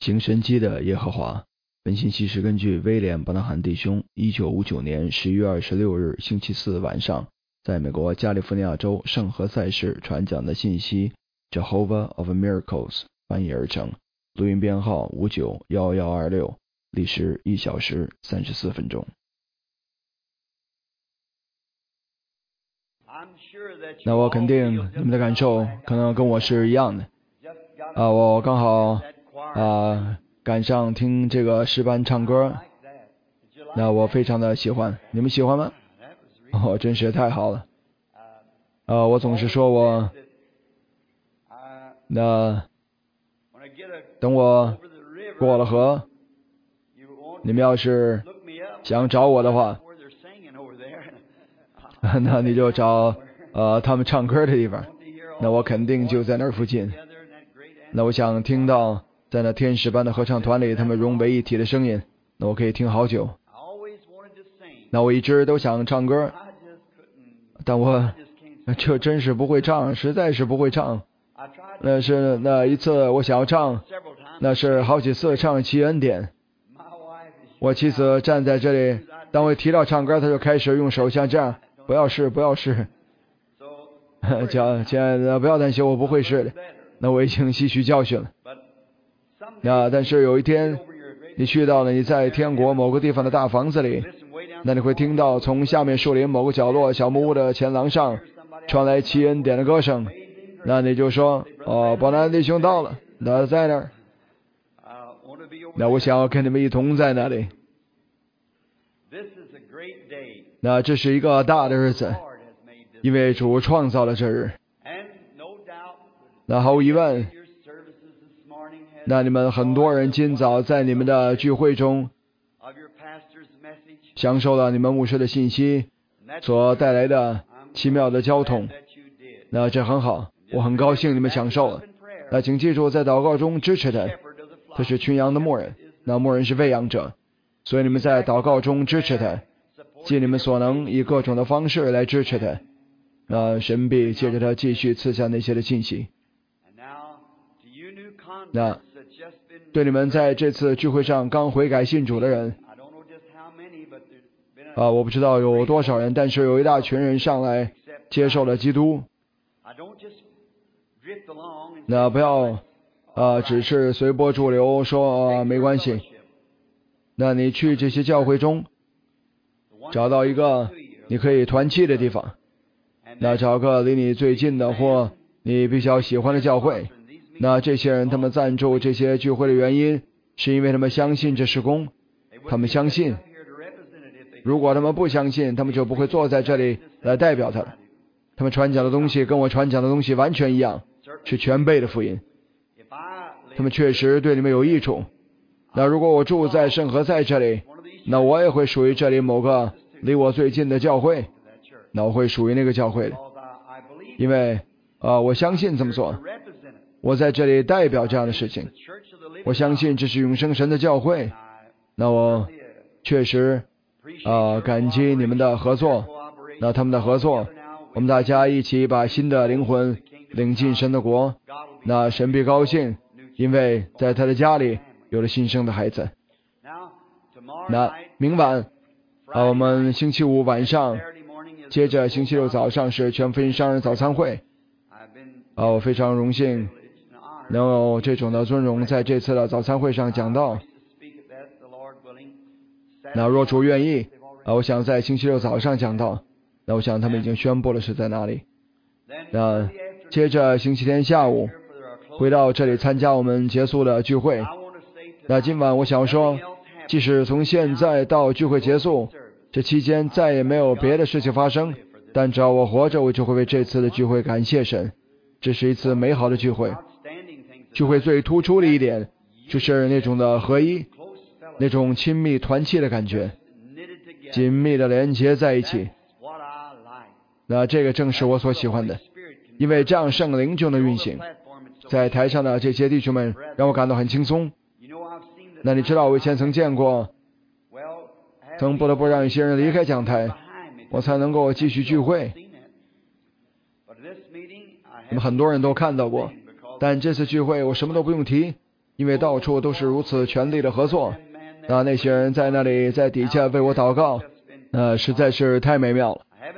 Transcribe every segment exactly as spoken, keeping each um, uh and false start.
行神迹的耶和华。本信息是根据威廉·伯纳罕弟兄一九五九年十一月二十六日星期四晚上在美国加利福尼亚州圣何塞市传讲的信息 Jehovah of Miracles 翻译而成，录音编号五九一一二六，历时一小时三十四分钟。那我肯定你们的感受可能跟我是一样的啊，我刚好啊赶上听这个诗班唱歌，那我非常的喜欢，你们喜欢吗？哦，真是太好了。啊，我总是说我那等我过了河，你们要是想找我的话，那你就找呃他们唱歌的地方，那我肯定就在那儿附近。那我想听到在那天使般的合唱团里他们融为一体的声音，那我可以听好久。那我一直都想唱歌，但我这真是不会唱，实在是不会唱。那是那一次我想要唱，那是好几次唱奇恩典。我妻子站在这里，当我提到唱歌，她就开始用手像这样，不要试，不要试。讲亲爱的，不要担心，我不会试的。那我已经吸取教训了。那但是有一天，你去到了你在天国某个地方的大房子里，那你会听到从下面树林某个角落小木屋的前廊上传来奇恩典的歌声。那你就说，哦，伯南弟兄到了，他在那儿。那我想要跟你们一同在那里。那这是一个大的日子，因为主创造了这日。那毫无疑问，那你们很多人今早在你们的聚会中享受了你们牧师的信息所带来的奇妙的交通。那这很好，我很高兴你们享受了。那请记住，在祷告中支持他，他是群羊的牧人，那牧人是喂养者，所以你们在祷告中支持他，尽你们所能以各种的方式来支持他。那神必借着他继续赐下那些的信息。那对你们在这次聚会上刚悔改信主的人啊，我不知道有多少人，但是有一大群人上来接受了基督。那不要啊，只是随波逐流说啊没关系。那你去这些教会中找到一个你可以团契的地方，那找个离你最近的或你比较喜欢的教会。那这些人他们赞助这些聚会的原因是因为他们相信这是公，他们相信。如果他们不相信，他们就不会坐在这里来代表他了。他们传讲的东西跟我传讲的东西完全一样，是全备的福音。他们确实对你们有益处。那如果我住在圣何塞这里，那我也会属于这里某个离我最近的教会，那我会属于那个教会的，因为啊、呃，我相信这么做。我在这里代表这样的事情，我相信这是永生神的教会。那我确实啊、呃、感激你们的合作。那他们的合作，我们大家一起把新的灵魂领进神的国。那神必高兴，因为在他的家里有了新生的孩子。那明晚啊，我们星期五晚上，接着星期六早上是全福音商人早餐会。啊，我非常荣幸能有这种的尊荣，在这次的早餐会上讲到。那若主愿意啊，我想在星期六早上讲到。那我想他们已经宣布了是在哪里。那接着星期天下午回到这里参加我们结束的聚会。那今晚我想说，即使从现在到聚会结束，这期间再也没有别的事情发生，但只要我活着，我就会为这次的聚会感谢神。这是一次美好的聚会。聚会最突出的一点就是那种的合一，那种亲密团契的感觉，紧密的连结在一起。那这个正是我所喜欢的，因为这样圣灵就能运行。在台上的这些弟兄们让我感到很轻松。那你知道我以前曾见过，曾不得不让一些人离开讲台，我才能够继续聚会。你们很多人都看到过，但这次聚会我什么都不用提， 因为到处都是如此全力的合作。那那些人在那里在底下为我祷告，那实在是太美妙了。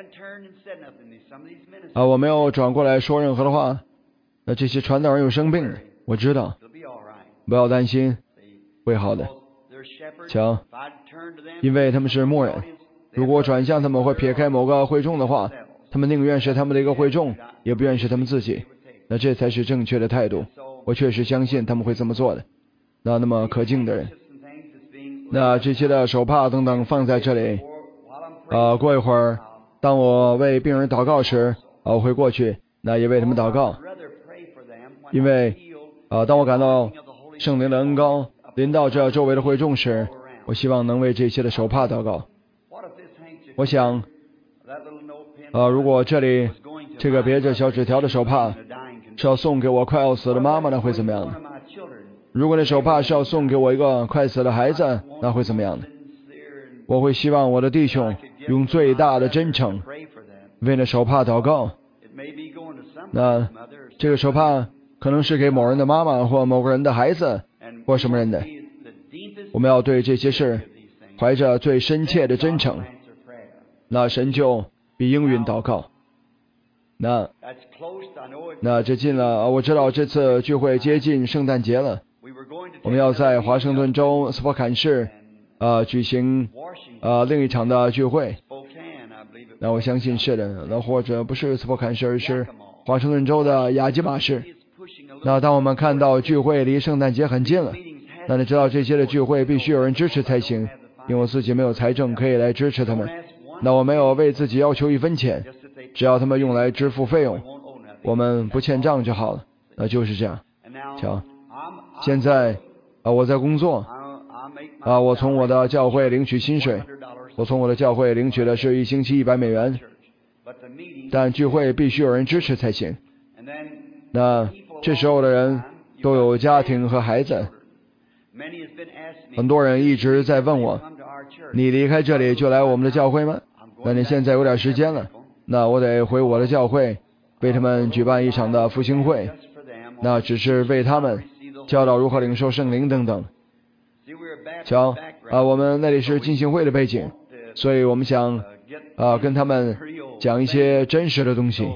啊，我没有转过来说任何的话。那这些传道人有生病，我知道，不要担心，会好的。瞧，因为他们是牧人，如果转向他们会撇开某个会众的话，他们宁愿是他们的一个会众，也不愿是他们自己。那这才是正确的态度。我确实相信他们会这么做的。那那么可敬的人，那这些的手帕等等放在这里。啊，过一会儿，当我为病人祷告时，啊，我会过去，那也为他们祷告。因为，啊，当我感到圣灵的恩膏临到这周围的会众时，我希望能为这些的手帕祷告。我想，啊，如果这里这个别着小纸条的手帕是要送给我快要死的妈妈，那会怎么样呢？如果那手帕是要送给我一个快死的孩子，那会怎么样呢？我会希望我的弟兄用最大的真诚为那手帕祷告。那这个手帕可能是给某人的妈妈或某个人的孩子或什么人的。我们要对这些事怀着最深切的真诚，那神就必应允祷告。那那这近了，我知道这次聚会接近圣诞节了，我们要在华盛顿州斯波坎市呃举行呃另一场的聚会。那我相信是的，那或者不是斯波坎市，而是华盛顿州的亚基马市。那当我们看到聚会离圣诞节很近了，那你知道这些的聚会必须有人支持才行，因为我自己没有财政可以来支持他们。那我没有为自己要求一分钱，只要他们用来支付费用，我们不欠账就好了。那就是这样。瞧，现在啊，我在工作啊，我从我的教会领取薪水，我从我的教会领取的是一星期一百美元，但聚会必须有人支持才行。那这时候的人都有家庭和孩子，很多人一直在问我，你离开这里就来我们的教会吗？那你现在有点时间了，那我得回我的教会为他们举办一场的复兴会，那只是为他们教导如何领受圣灵等等。瞧啊，我们那里是浸信会的背景，所以我们想啊跟他们讲一些真实的东西。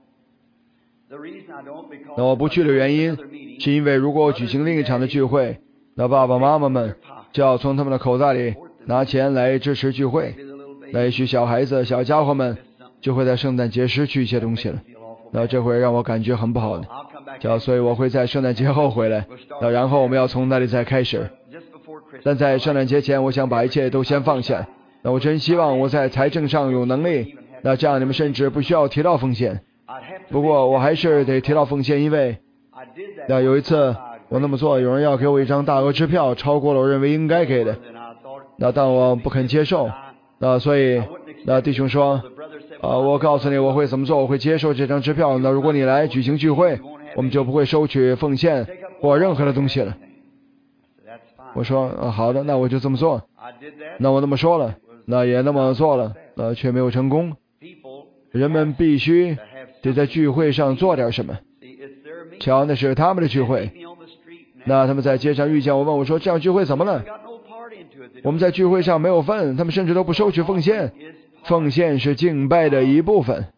那我不去的原因是因为如果我举行另一场的聚会，那爸爸妈妈们就要从他们的口袋里拿钱来支持聚会，那也许小孩子小家伙们就会在圣诞节失去一些东西了，那这会让我感觉很不好的。叫所以我会在圣诞节后回来，那然后我们要从那里再开始。但在圣诞节前，我想把一切都先放下。那我真希望我在财政上有能力，那这样你们甚至不需要提到奉献。不过我还是得提到奉献，因为那有一次我那么做，有人要给我一张大额支票，超过了我认为应该给的，那但我不肯接受。那所以那弟兄说啊，我告诉你我会怎么做，我会接受这张支票。那如果你来举行聚会，我们就不会收取奉献或任何的东西了。我说啊，好的，那我就这么做。那我那么说了，那也那么做了，那却没有成功。人们必须得在聚会上做点什么。瞧，那是他们的聚会。那他们在街上遇见我，问我说，这样聚会怎么了？我们在聚会上没有份，他们甚至都不收取奉献。奉献是敬拜的一部分。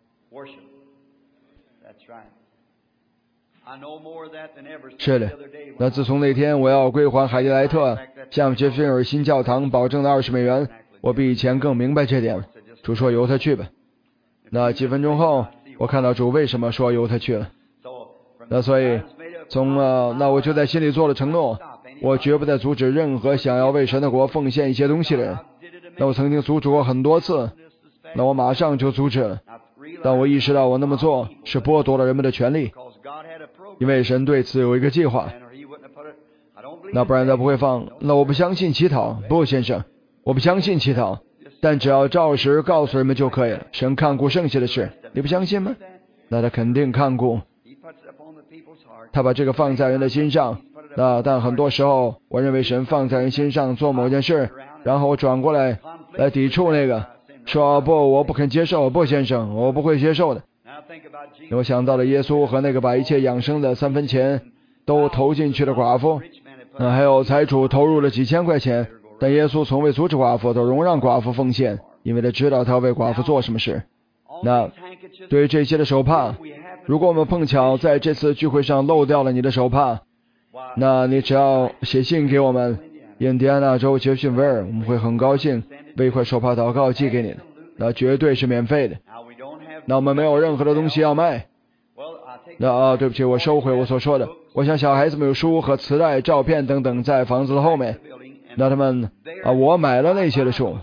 是的，那自从那天我要归还海迪莱特向杰菲尔新教堂保证的二十美元，我比以前更明白这点了。主说由他去吧。那几分钟后，我看到主为什么说由他去了。那所以从呃，那我就在心里做了承诺，我绝不再阻止任何想要为神的国奉献一些东西的人。那我曾经阻止过很多次，那我马上就阻止了。但我意识到我那么做是剥夺了人们的权利，因为神对此有一个计划。那不然他不会放。那我不相信乞讨，不先生，我不相信乞讨，但只要照实告诉人们就可以了。神看顾剩下的事，你不相信吗？那他肯定看顾，他把这个放在人的心上。那但很多时候我认为神放在人心上做某件事，然后我转过来来抵触那个，说不，我不肯接受，不先生，我不会接受的。我想到了耶稣和那个把一切养生的三分钱都投进去的寡妇。 那还有财主投入了几千块钱，但耶稣从未阻止寡妇，都容让寡妇奉献，因为他知道他为寡妇做什么事。那对于这些的手帕，如果我们碰巧在这次聚会上漏掉了你的手帕，那你只要写信给我们，印第安纳州杰逊维尔，我们会很高兴为一块手帕祷告寄给你的，那绝对是免费的。那我们没有任何的东西要卖。那啊，对不起，我收回我所说的。我想小孩子们有书和磁带、照片等等在房子的后面。那他们啊，我买了那些的书。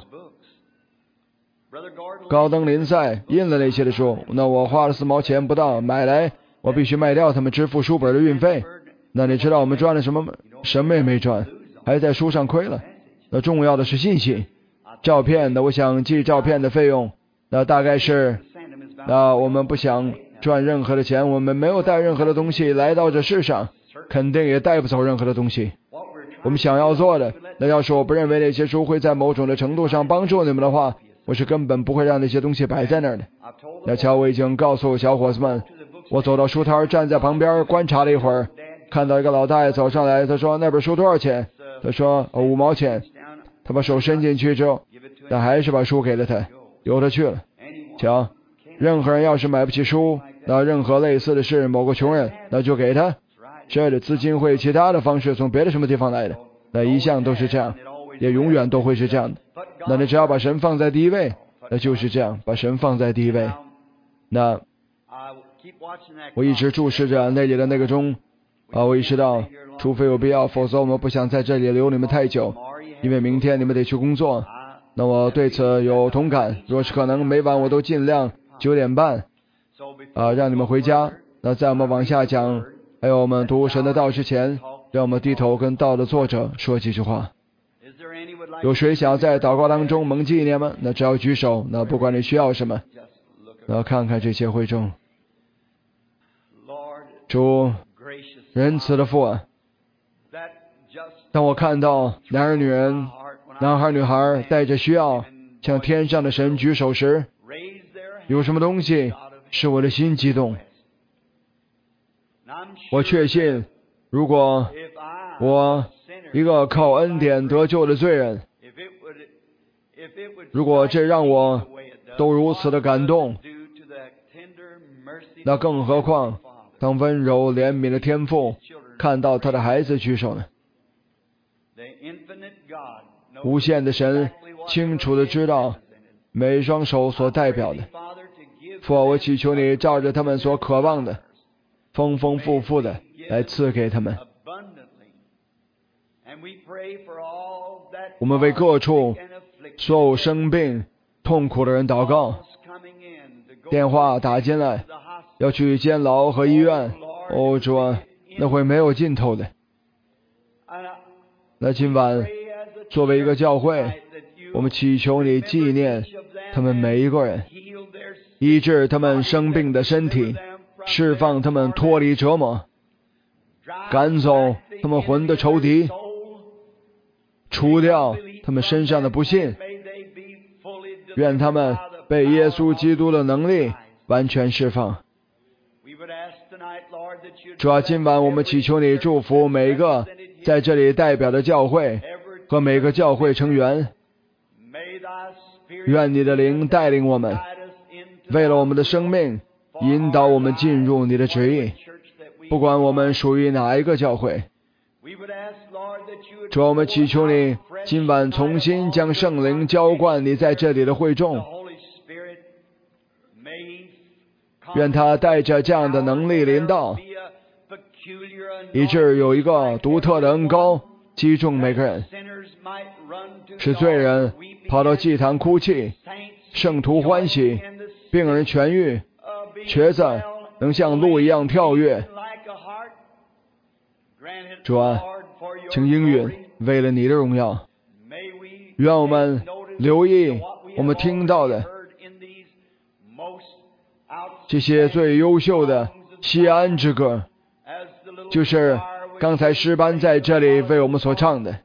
高登林赛印了那些的书，那我花了四毛钱不到买来，我必须卖掉他们支付书本的运费。那你知道我们赚了什么吗？什么也没赚，还在书上亏了。那重要的是信息、照片。那我想寄照片的费用，那大概是，那我们不想赚任何的钱，我们没有带任何的东西来到这世上，肯定也带不走任何的东西。我们想要做的，那要是我不认为那些书会在某种的程度上帮助你们的话，我是根本不会让那些东西摆在那儿的。那瞧，我已经告诉小伙子们，我走到书摊站在旁边观察了一会儿，看到一个老大爷走上来，他说那本书多少钱？他说、哦、五毛钱。他把手伸进去之后，但还是把书给了他，由他去了。瞧，任何人要是买不起书，那任何类似的事，某个穷人，那就给他。是的，资金会其他的方式从别的什么地方来的，那一向都是这样，也永远都会是这样的。那你只要把神放在第一位，那就是这样，把神放在第一位。那我一直注视着那里的那个钟啊，我意识到，除非有必要，否则我们不想在这里留你们太久，因为明天你们得去工作。那我对此有同感，若是可能，每晚我都尽量九点半啊让你们回家。那在我们往下讲，还有我们读神的道之前，让我们低头跟道的作者说几句话。有谁想在祷告当中蒙纪念吗？那只要举手，那不管你需要什么，那看看这些会众。主仁慈的父啊，当我看到男人女人男孩女孩带着需要向天上的神举手时，有什么东西使我的心激动？我确信，如果我一个靠恩典得救的罪人，如果这让我都如此的感动，那更何况当温柔怜悯的天父看到他的孩子举手呢？无限的神清楚地知道每一双手所代表的。父啊，我祈求你照着他们所渴望的，丰丰富富的来赐给他们。我们为各处所有生病痛苦的人祷告。电话打进来要去监牢和医院，哦主啊，那会没有尽头的。那今晚作为一个教会，我们祈求你纪念他们每一个人，医治他们生病的身体，释放他们脱离折磨，赶走他们魂的仇敌，除掉他们身上的不信，愿他们被耶稣基督的能力完全释放。主啊，今晚我们祈求你祝福每一个在这里代表的教会和每个教会成员，愿你的灵带领我们，为了我们的生命引导我们进入你的旨意，不管我们属于哪一个教会。主啊，我们祈求你今晚重新将圣灵浇灌你在这里的会众，愿他带着这样的能力临到，以致有一个独特的恩膏击中每个人，使罪人跑到祭坛哭泣，圣徒欢喜，病人痊愈，瘸子能像鹿一样跳跃。主啊，请应允，为了你的荣耀，愿我们留意我们听到的这些最优秀的西安之歌，就是刚才诗班在这里为我们所唱的。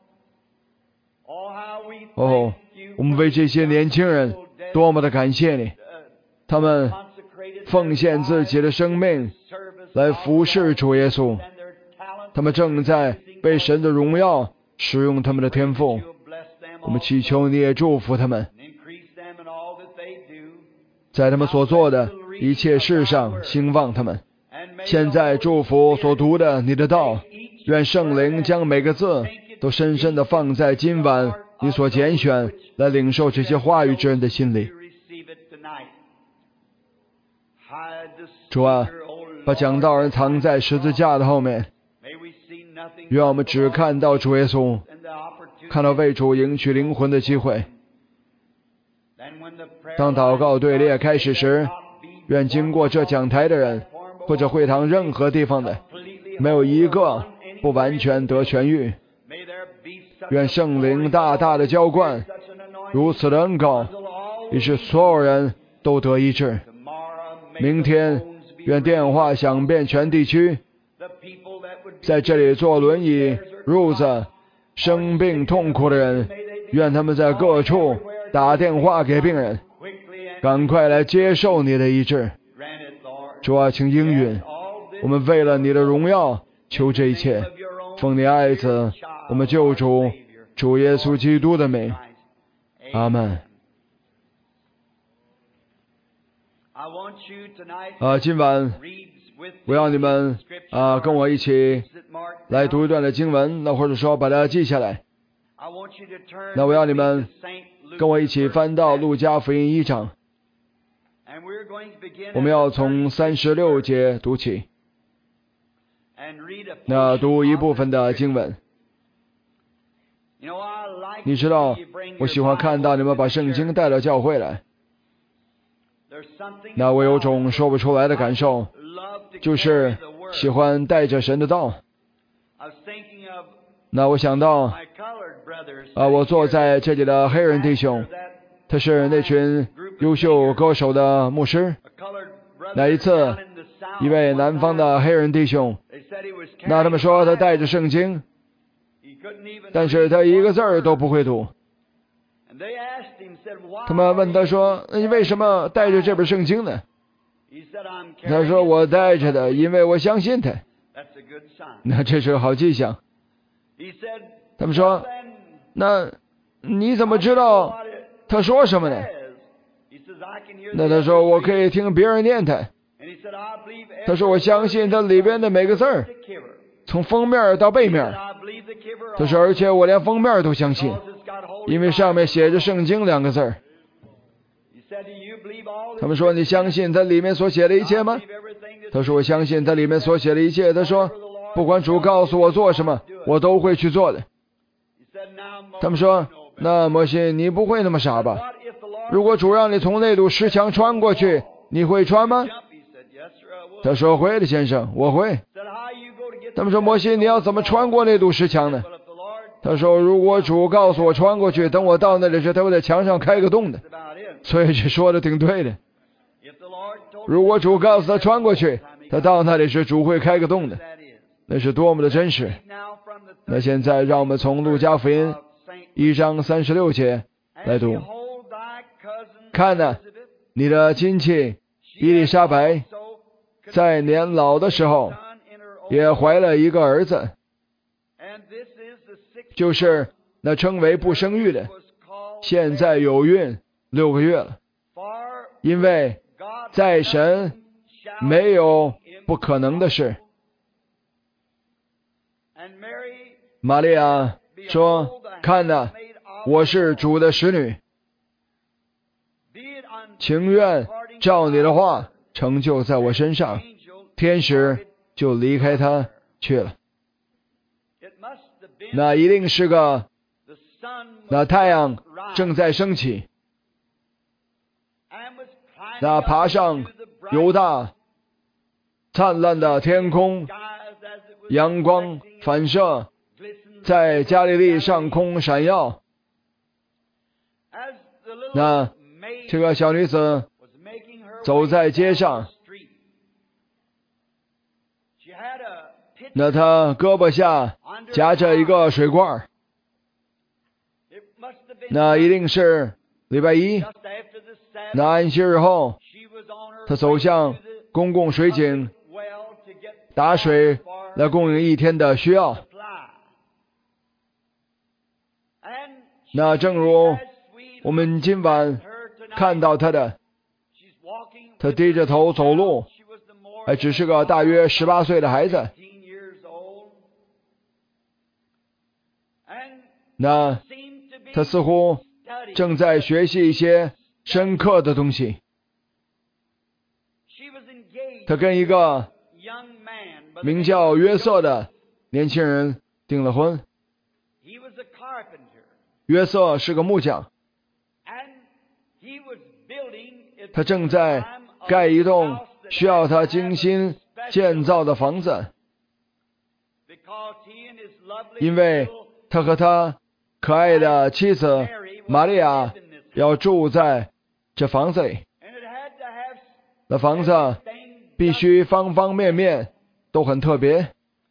哦，我们为这些年轻人多么的感谢你，他们奉献自己的生命来服侍主耶稣，他们正在被神的荣耀使用他们的天赋。我们祈求你也祝福他们，在他们所做的一切事上兴旺他们。现在祝福所读的你的道，愿圣灵将每个字都深深地放在今晚你所拣选来领受这些话语之人的心里。主啊，把讲道人藏在十字架的后面，愿我们只看到主耶稣，看到为主赢取灵魂的机会。当祷告队列开始时，愿经过这讲台的人或者会堂任何地方的，没有一个不完全得痊愈。愿圣灵大大的浇灌，如此的恩膏，以致所有人都得医治。明天愿电话响遍全地区，在这里坐轮椅、褥子、生病痛苦的人，愿他们在各处打电话给病人，赶快来接受你的医治。主啊，请应允，我们为了你的荣耀求这一切，奉你爱子我们救主主耶稣基督的名，阿们。啊，今晚我要你们啊跟我一起来读一段的经文，那或者说把它记下来。那我要你们跟我一起翻到路加福音一章，我们要从三十六节读起，那读一部分的经文。你知道，我喜欢看到你们把圣经带到教会来，那我有种说不出来的感受，就是喜欢带着神的道。那我想到啊，我坐在这里的黑人弟兄，他是那群优秀歌手的牧师。那一次，一位南方的黑人弟兄，那他们说他带着圣经，但是他一个字儿都不会读。他们问他说，你为什么带着这本圣经呢？他说，我带着的因为我相信他。那这是个好迹象。他们说，那你怎么知道他说什么呢？那他说，我可以听别人念他。他说，我相信他里边的每个字儿，从封面到背面。他说，而且我连封面都相信，因为上面写着圣经两个字儿。他们说，你相信他里面所写的一切吗？他说，我相信他里面所写的一切。他说，不管主告诉我做什么，我都会去做的。他们说，那摩西，你不会那么傻吧？如果主让你从那堵石墙穿过去，你会穿吗？他说，会的，先生，我会。他们说，摩西，你要怎么穿过那堵石墙呢？他说，如果主告诉我穿过去，等我到那里时，他会在墙上开个洞的。所以这说的挺对的。如果主告诉他穿过去，他到那里时主会开个洞的。那是多么的真实。那现在让我们从路加福音一章三十六节来读。看哪，你的亲戚伊丽莎白在年老的时候也怀了一个儿子，就是那称为不生育的，现在有孕六个月了。因为在神没有不可能的事。玛利亚说，看哪，我是主的使女，情愿照你的话成就在我身上。天使就离开他去了。那一定是个，那太阳正在升起，那爬上犹大灿烂的天空，阳光反射在加利利上空闪耀。那这个小女子走在街上，那她胳膊下夹着一个水罐，那一定是礼拜一，那安息日后，她走向公共水井打水来供应一天的需要。 那正如我们今晚看到他的，他低着头走路，还只是个大约十八岁的孩子。那他似乎正在学习一些深刻的东西。他跟一个名叫约瑟的年轻人订了婚。约瑟是个木匠，他正在盖一栋需要他精心建造的房子，因为他和他可爱的妻子玛利亚要住在这房子里。那房子必须方方面面都很特别。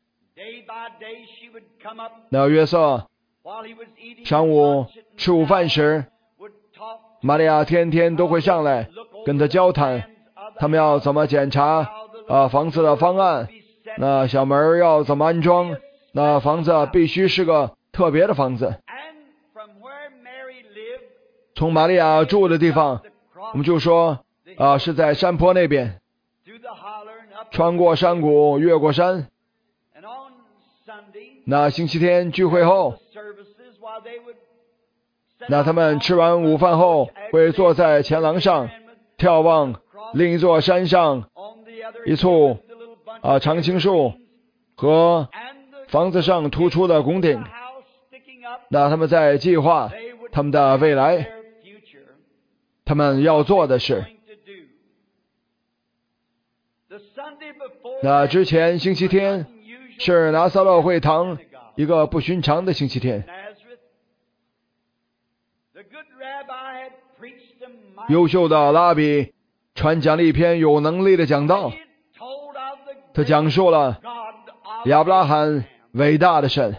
那约瑟上午吃午饭时，玛利亚天天都会上来跟他交谈，他们要怎么检查啊房子的方案，那小门要怎么安装，那房子必须是个特别的房子。从玛利亚住的地方，我们就说啊是在山坡那边，穿过山谷，越过山。那星期天聚会后，那他们吃完午饭后会坐在前廊上眺望另一座山上一簇啊常青树和房子上突出的拱顶。那他们在计划他们的未来，他们要做的事。那之前星期天是拿撒勒会堂一个不寻常的星期天。优秀的拉比传讲了一篇有能力的讲道，他讲述了亚伯拉罕伟大的神，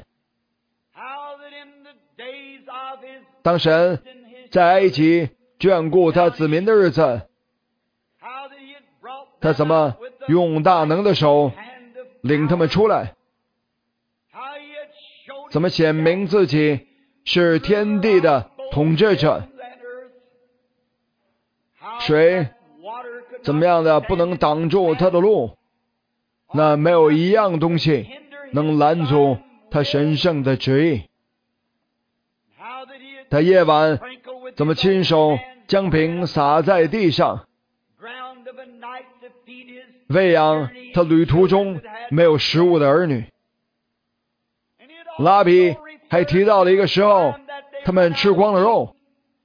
当神在埃及眷顾他子民的日子，他怎么用大能的手领他们出来，怎么显明自己是天地的统治者，水怎么样的不能挡住他的路，那没有一样东西能拦阻他神圣的旨意。他夜晚怎么亲手将饼撒在地上，喂养他旅途中没有食物的儿女。拉比还提到了一个时候，他们吃光了肉，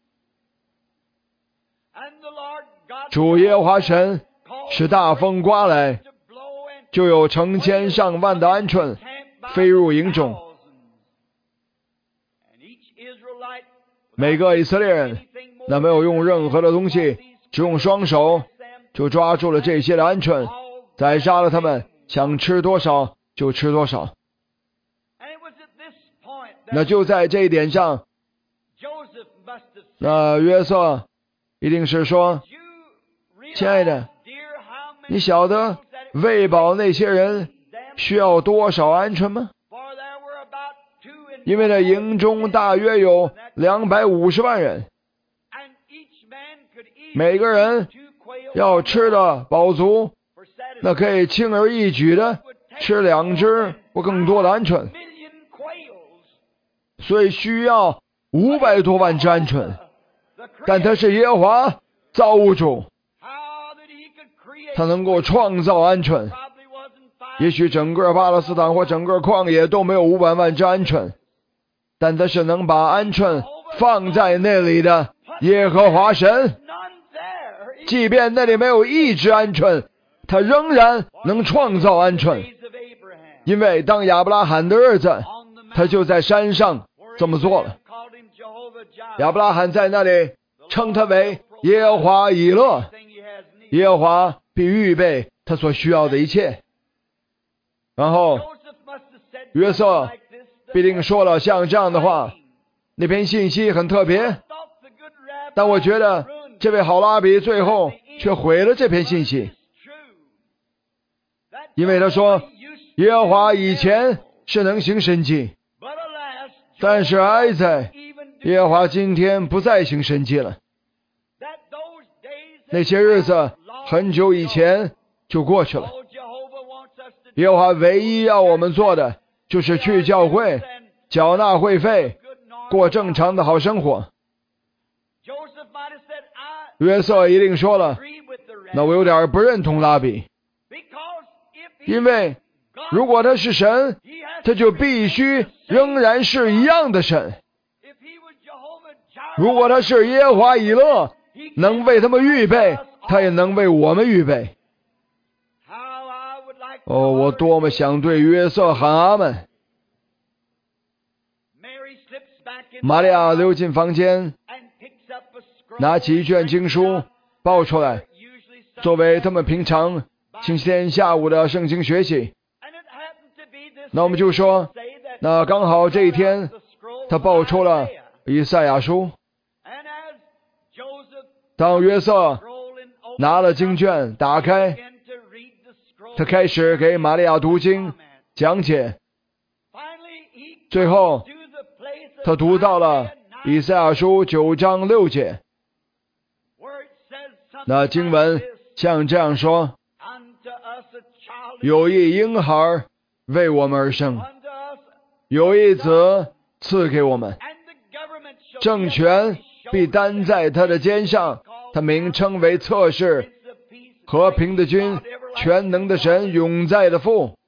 主耶和华神使大风刮来，就有成千上万的鹌鹑飞入营中。每个以色列人那没有用任何的东西，只用双手就抓住了这些的鹌鹑，宰杀了他们，想吃多少就吃多少。那就在这一点上，那约瑟一定是说，亲爱的，你晓得喂饱那些人需要多少鹌鹑吗？因为那营中大约有两百五十万人，每个人要吃的饱足，那可以轻而易举的吃两只或更多的鹌鹑，所以需要五百多万只鹌鹑。但他是耶和华造物主，他能够创造鹌鹑。也许整个巴勒斯坦或整个旷野都没有五百万只鹌鹑，但他是能把鹌鹑放在那里的耶和华神。即便那里没有一只鹌鹑，他仍然能创造鹌鹑。因为当亚伯拉罕的日子，他就在山上这么做了。亚伯拉罕在那里称他为耶和华以勒，耶和华必预备他所需要的一切。然后约瑟必定说了像这样的话。那篇信息很特别，但我觉得这位好拉比最后却毁了这篇信息，因为他说耶和华以前是能行神迹， 但是哀哉，耶和华今天不再行神迹了。那些日子很久以前就过去了。耶和华唯一要我们做的就是去教会，缴纳会费，过正常的好生活。约瑟一定说了，那我有点不认同拉比，因为如果他是神，他就必须仍然是一样的神。如果他是耶和华以勒，能为他们预备，他也能为我们预备。哦，我多么想对约瑟喊阿们。玛利亚溜进房间，拿起一卷经书抱出来，作为他们平常星期天下午的圣经学习。那我们就说，那刚好这一天他抱出了以赛亚书。当约瑟拿了经卷打开，他开始给玛利亚读经讲解，最后他读到了以赛亚书九章六节。那经文像这样说，有一婴孩为我们而生，有一子赐给我们，政权必担在他的肩上，他名称为策士，和平的君，全能的神，永在的父。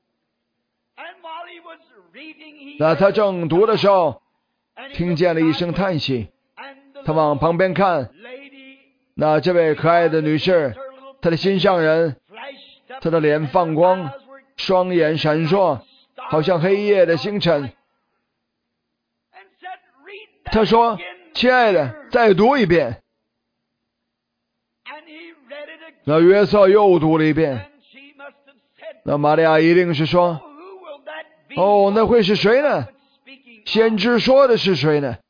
那他正读的时候，听见了一声叹息，他往旁边看，那这位可爱的女士，她的心上人，她的脸放光，双眼闪烁，好像黑夜的星辰。他说，亲爱的，再读一遍。那约瑟又读了一遍。那玛利亚一定是说，哦，那会是谁呢？先知说的是谁呢？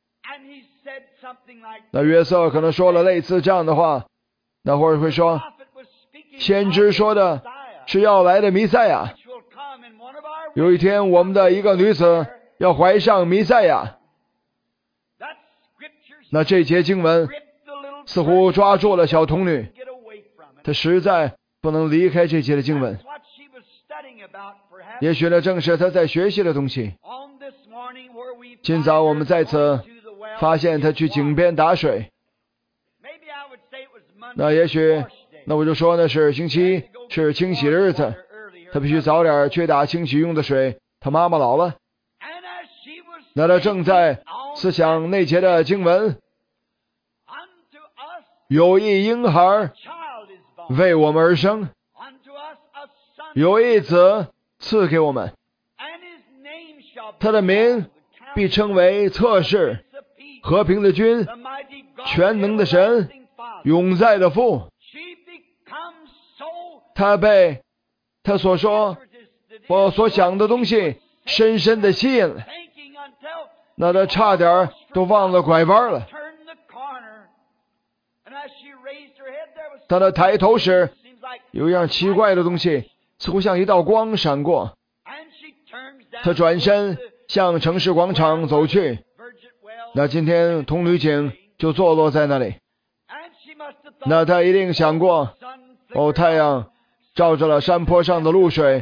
那约瑟可能说了类似这样的话，那会儿会说，先知说的是要来的弥赛亚，有一天我们的一个女子要怀上弥赛亚。那这节经文似乎抓住了小童女，她实在不能离开这节的经文。也许呢，正是她在学习的东西。今早我们在此发现她去井边打水，那也许那我就说那是星期一，是清洗的日子，她必须早点去打清洗用的水，她妈妈老了。那她正在思想那节的经文，有一婴孩为我们而生，有一子赐给我们，他的名必称为策士，和平的君，全能的神，永在的父。他被他所说我所想的东西深深的吸引了，那他差点都忘了拐弯了。当他抬头时，有一样奇怪的东西似乎像一道光闪过，他转身向城市广场走去。那今天童女井就坐落在那里。那他一定想过，哦，太阳照着了山坡上的露水，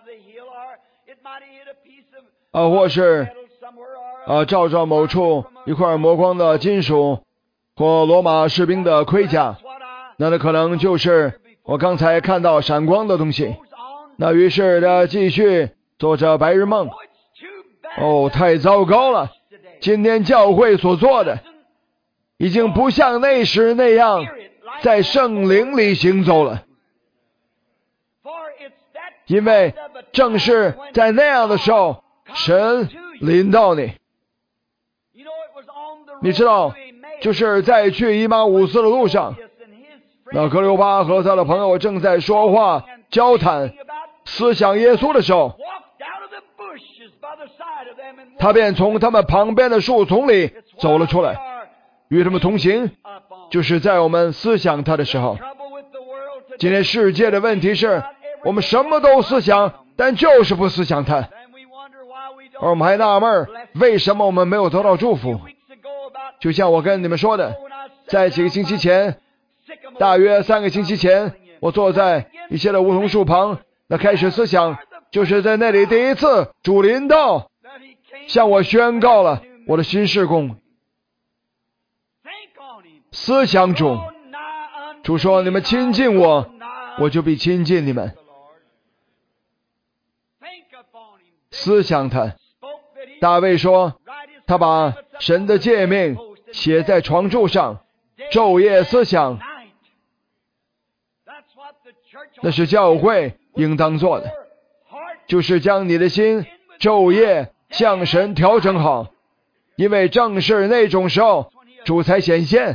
啊，或是啊照着某处一块磨光的金属，或罗马士兵的盔甲，那那可能就是我刚才看到闪光的东西。那于是他继续做着白日梦。哦，太糟糕了！今天教会所做的已经不像那时那样在圣灵里行走了，因为正是在那样的时候，神临到你。你知道，就是在去以马忤斯的路上，那格留巴和他的朋友正在说话交谈思想耶稣的时候，他便从他们旁边的树丛里走了出来，与他们同行，就是在我们思想他的时候。今天世界的问题是，我们什么都思想，但就是不思想他。 而我们还纳闷为什么我们没有得到祝福。就像我跟你们说的，在几个星期前，大约三个星期前，我坐在一些的梧桐树旁，那开始思想就是在那里第一次主临到向我宣告了我的新事工。思想主，主说你们亲近我，我就必亲近你们。思想他，大卫说他把神的诫命写在床柱上，昼夜思想，那是教会应当做的，就是将你的心昼夜向神调整好，因为正是那种时候主才显现。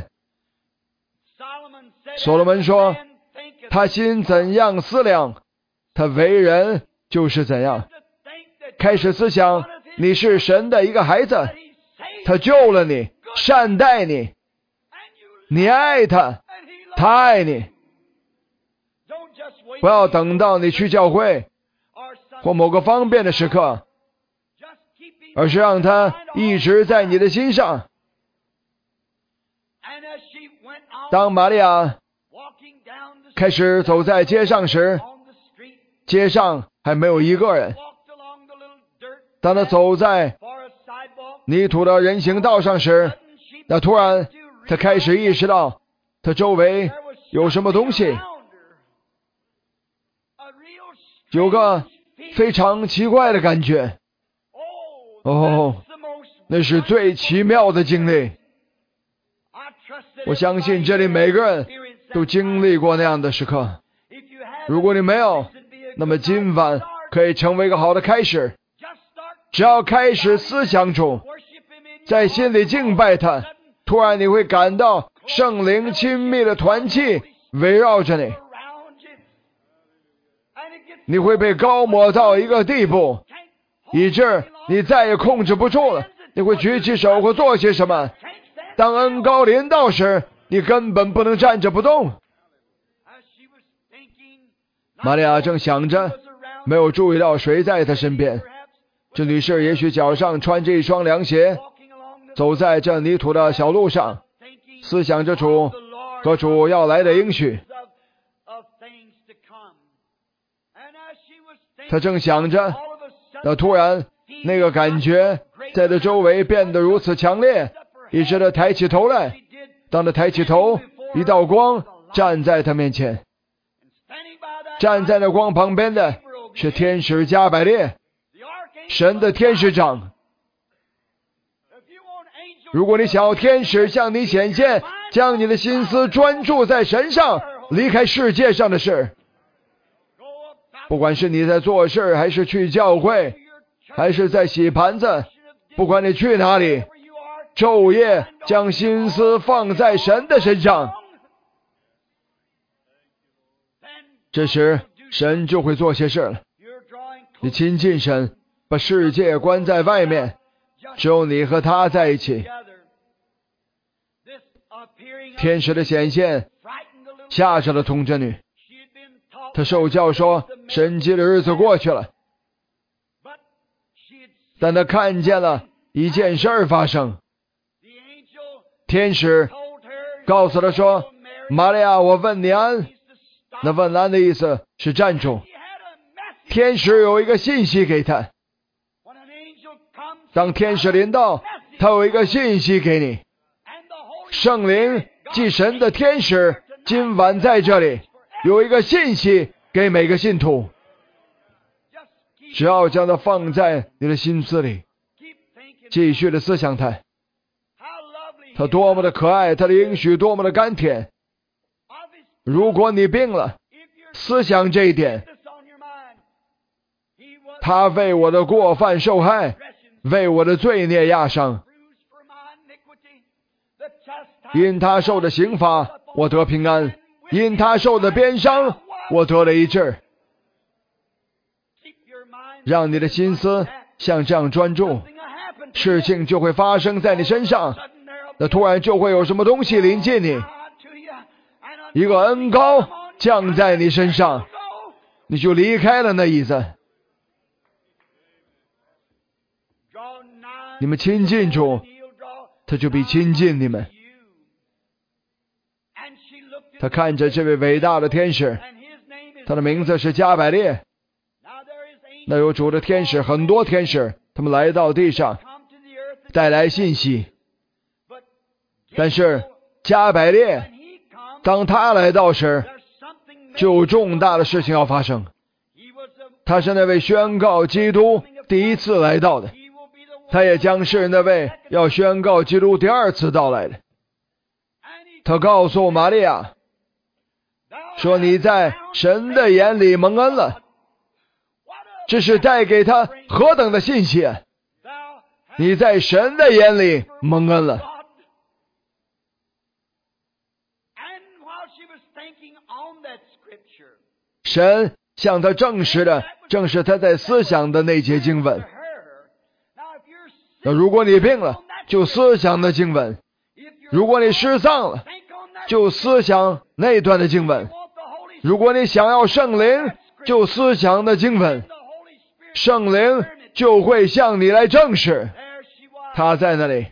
所罗门说他心怎样思量，他为人就是怎样。开始思想你是神的一个孩子，他救了你，善待你，你爱他，他爱你。不要等到你去教会或某个方便的时刻，而是让他一直在你的心上。当玛利亚开始走在街上时，街上还没有一个人。当他走在泥土的人行道上时，那突然他开始意识到他周围有什么东西，有个非常奇怪的感觉。哦，那是最奇妙的经历。我相信这里每个人都经历过那样的时刻。如果你没有，那么今晚可以成为一个好的开始。只要开始思想主，在心里敬拜他，突然你会感到圣灵亲密的团契围绕着你，你会被高抹到一个地步，以致你再也控制不住了，你会举起手或做些什么。当恩膏临到时，你根本不能站着不动。玛利亚正想着，没有注意到谁在她身边。这女士也许脚上穿着一双凉鞋，走在这泥土的小路上，思想着主和主要来的应许。她正想着，那突然那个感觉在她周围变得如此强烈，以致她抬起头来。当她抬起头，一道光站在她面前，站在那光旁边的是天使加百列，神的天使长。如果你想要天使向你显现，将你的心思专注在神上，离开世界上的事，不管是你在做事，还是去教会，还是在洗盘子，不管你去哪里，昼夜将心思放在神的身上，这时神就会做些事了。你亲近神，把世界关在外面，只有你和他在一起。天使的显现吓着了童贞女，她受教说神迹的日子过去了，但她看见了一件事儿发生。天使告诉她说，玛利亚，我问你安。那问安的意思是站住。天使有一个信息给她，当天使临到，他有一个信息给你。圣灵即神的天使今晚在这里有一个信息给每个信徒，只要将它放在你的心思里，继续的思想它，它多么的可爱，它的应许多么的甘甜。如果你病了，思想这一点，他为我的过犯受害，为我的罪孽压伤，因他受的刑罚我得平安，因他受的鞭伤我得了医治。让你的心思像这样专注，事情就会发生在你身上。那突然就会有什么东西临近你，一个恩膏降在你身上，你就离开了那椅子。 你们亲近主，他就必亲近你们。他看着这位伟大的天使，他的名字是加百列。那有主的天使，很多天使，他们来到地上带来信息。但是加百列当他来到时，就有重大的事情要发生。他是那位宣告基督第一次来到的，他也将是那位要宣告基督第二次到来的。他告诉玛利亚说，你在神的眼里蒙恩了。这是带给他何等的信息啊！你在神的眼里蒙恩了。神向他证实的正是他在思想的那节经文。那如果你病了，就思想的经文；如果你失丧了，就思想那段的经文；如果你想要圣灵，就思想的经文。圣灵就会向你来证实他在那里。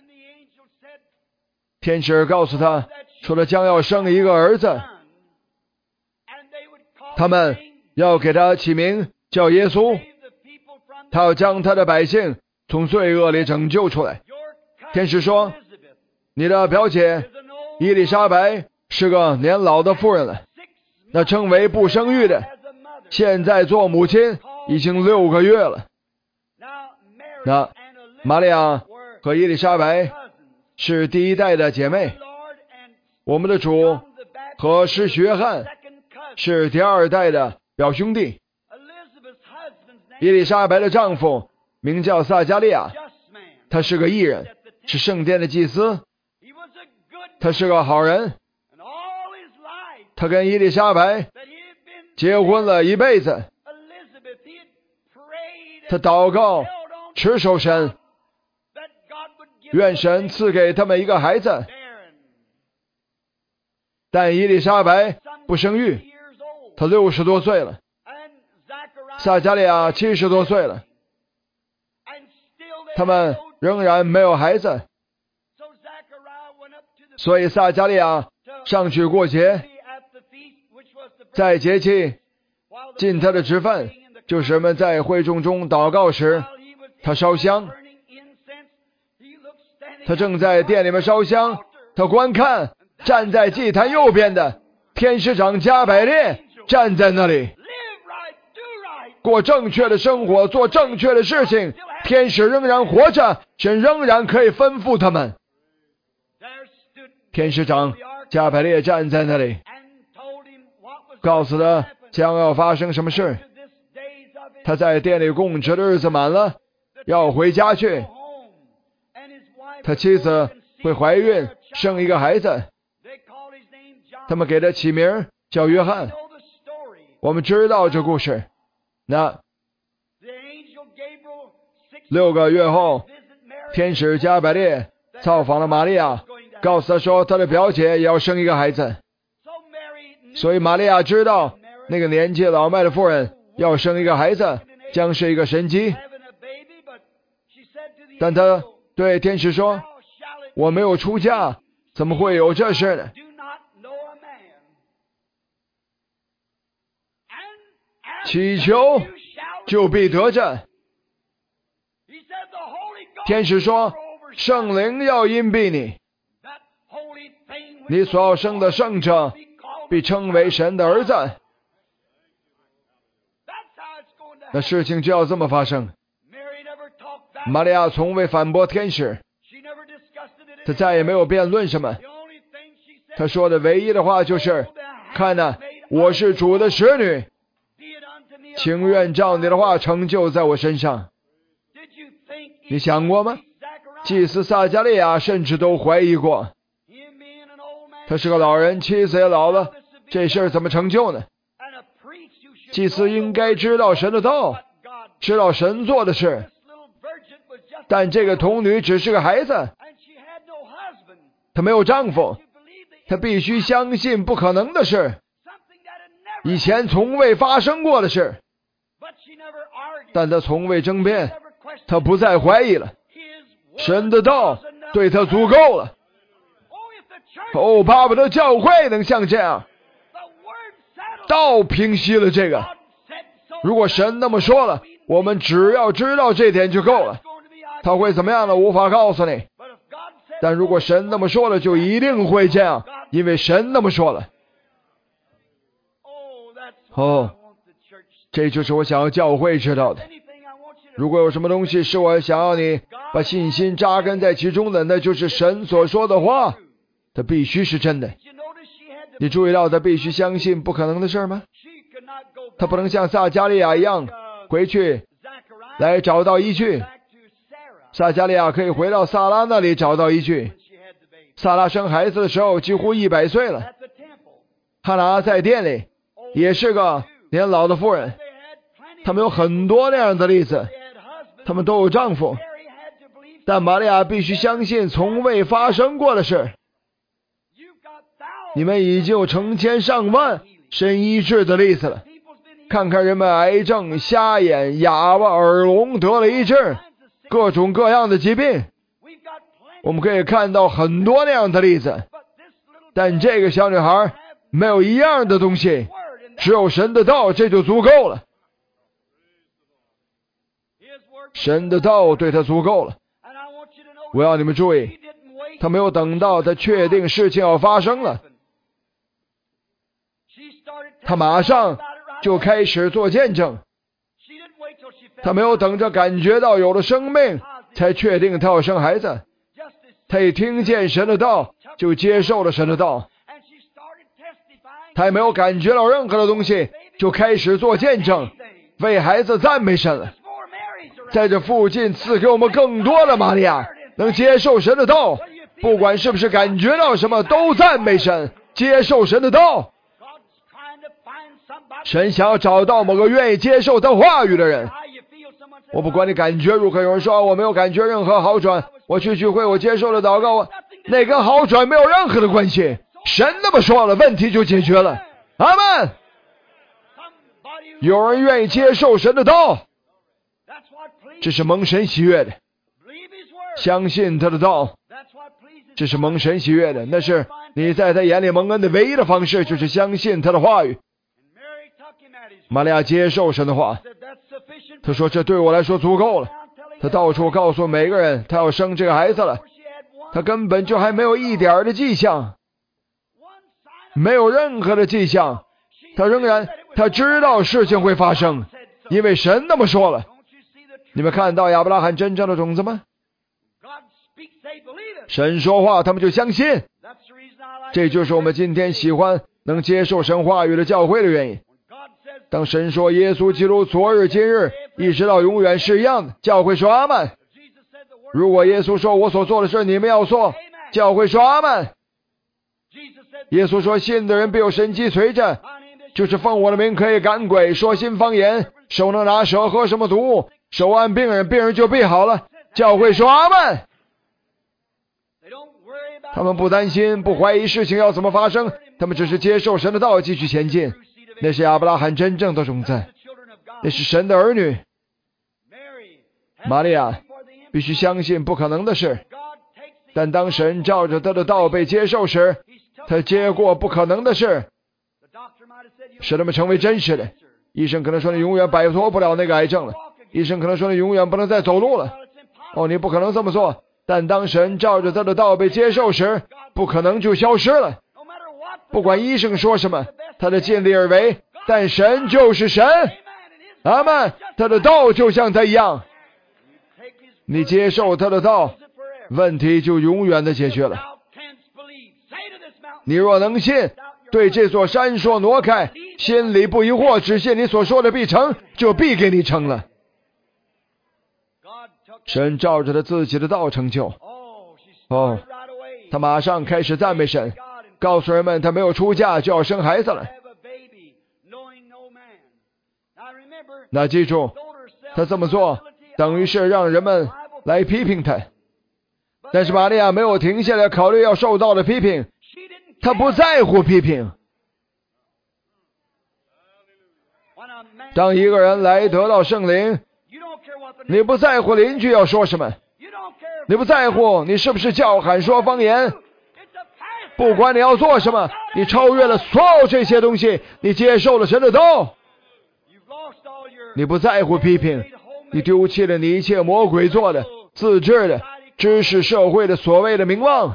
天使告诉他说，他将要生一个儿子，他们要给他起名叫耶稣，他要将他的百姓从罪恶里拯救出来。天使说，你的表姐伊丽莎白是个年老的妇人了，那称为不生育的，现在做母亲已经六个月了。那玛利亚和伊丽莎白是第一代的姐妹，我们的主和施洗约翰是第二代的表兄弟。伊丽莎白的丈夫名叫撒加利亚，他是个义人，是圣殿的祭司，他是个好人。他跟伊丽莎白结婚了一辈子，他祷告持守神，愿神赐给他们一个孩子。但伊丽莎白不生育，她六十多岁了，撒加利亚七十多岁了，他们仍然没有孩子。所以撒加利亚上去过节，在节期尽他的职分，就是人们在会众中祷告时，他烧香。他正在店里面烧香，他观看站在祭坛右边的天使长加百列站在那里，过正确的生活，做正确的事情。天使仍然活着，神仍然可以吩咐他们。天使长加百列站在那里，告诉他将要发生什么事。他在店里供职的日子满了，要回家去。他妻子会怀孕，生一个孩子，他们给他起名叫约翰。我们知道这故事。那六个月后，天使加百列造访了玛利亚，告诉他说他的表姐也要生一个孩子。所以玛利亚知道那个年纪老迈的妇人要生一个孩子，将是一个神迹。但他对天使说，我没有出嫁，怎么会有这事呢？祈求就必得着。天使说，圣灵要荫庇你，你所要生的圣者被称为神的儿子。那事情就要这么发生。玛利亚从未反驳天使，她再也没有辩论什么。她说的唯一的话就是，看哪，我是主的使女，情愿照你的话成就在我身上。你想过吗？祭司撒加利亚甚至都怀疑过，他是个老人，妻子也老了，这事儿怎么成就呢？祭司应该知道神的道，知道神做的事，但这个童女只是个孩子，她没有丈夫，她必须相信不可能的事，以前从未发生过的事，但她从未争辩，她不再怀疑了。 神的道对他足够了。哦，巴不得教会能像这样，道平息了这个。如果神那么说了，我们只要知道这点就够了。他会怎么样呢？无法告诉你。但如果神那么说了，就一定会这样，因为神那么说了。哦，这就是我想要教会知道的。如果有什么东西是我想要你把信心扎根在其中的，那就是神所说的话，它必须是真的。你注意到他必须相信不可能的事吗？他不能像撒迦利亚一样回去来找到依据。撒迦利亚可以回到撒拉那里找到依据。撒拉生孩子的时候几乎一百岁了。哈拿在店里也是个年老的妇人。他们有很多那样的例子，他们都有丈夫，但玛利亚必须相信从未发生过的事。你们已经有成千上万神医治的例子了。看看人们癌症、瞎眼、哑巴、耳聋得了一治，各种各样的疾病，我们可以看到很多那样的例子。但这个小女孩没有一样的东西，只有神的道，这就足够了。神的道对她足够了。我要你们注意，她没有等到她确定事情要发生了，她马上就开始做见证。她没有等着感觉到有了生命才确定她要生孩子，她一听见神的道就接受了神的道。她也没有感觉到任何的东西就开始做见证，为孩子赞美神了。在这附近赐给我们更多的玛利亚能接受神的道，不管是不是感觉到什么都赞美神，接受神的道。神想要找到某个愿意接受他话语的人。我不管你感觉如何，有人说我没有感觉任何好转，我去聚会我接受了祷告，那跟好转没有任何的关系。神那么说了，问题就解决了。阿们。有人愿意接受神的道，这是蒙神喜悦的。相信他的道，这是蒙神喜悦的。那是你在他眼里蒙恩的唯一的方式，就是相信他的话语。玛利亚接受神的话，他说这对我来说足够了。他到处告诉每个人他要生这个孩子了，他根本就还没有一点的迹象，没有任何的迹象。他仍然他知道事情会发生，因为神那么说了。你们看到亚伯拉罕真正的种子吗？神说话他们就相信。这就是我们今天喜欢能接受神话语的教会的原因。当神说耶稣基督昨日今日一直到永远是一样的，教会说阿们。如果耶稣说我所做的事你们要做，教会说阿们。耶稣说信的人必有神迹随着，就是奉我的名可以赶鬼，说新方言，手能拿蛇，喝什么毒，手按病人，病人就必好了。教会说阿们。他们不担心不怀疑事情要怎么发生，他们只是接受神的道继续前进。那是亚伯拉罕真正的种子，那是神的儿女。玛利亚必须相信不可能的事，但当神照着他的道被接受时，他接过不可能的事，使他们成为真实的。医生可能说你永远摆脱不了那个癌症了，医生可能说你永远不能再走路了，哦，你不可能这么做。但当神照着他的道被接受时，不可能就消失了。不管医生说什么，他的尽力而为，但神就是神。阿们。他的道就像他一样，你接受他的道，问题就永远的解决了。你若能信，对这座山说挪开，心里不疑惑，只信你所说的必成，就必给你成了。神照着他自己的道成就。哦，他马上开始赞美神，告诉人们他没有出嫁就要生孩子了。那记住，他这么做等于是让人们来批评他。但是玛利亚没有停下来考虑要受到的批评，他不在乎批评。当一个人来得到圣灵，你不在乎邻居要说什么， 你不在乎你是不是叫喊说方言，不管你要做什么，你超越了所有这些东西，你接受了神的道。你不在乎批评，你丢弃了你一切魔鬼做的自制的知识社会的所谓的名望，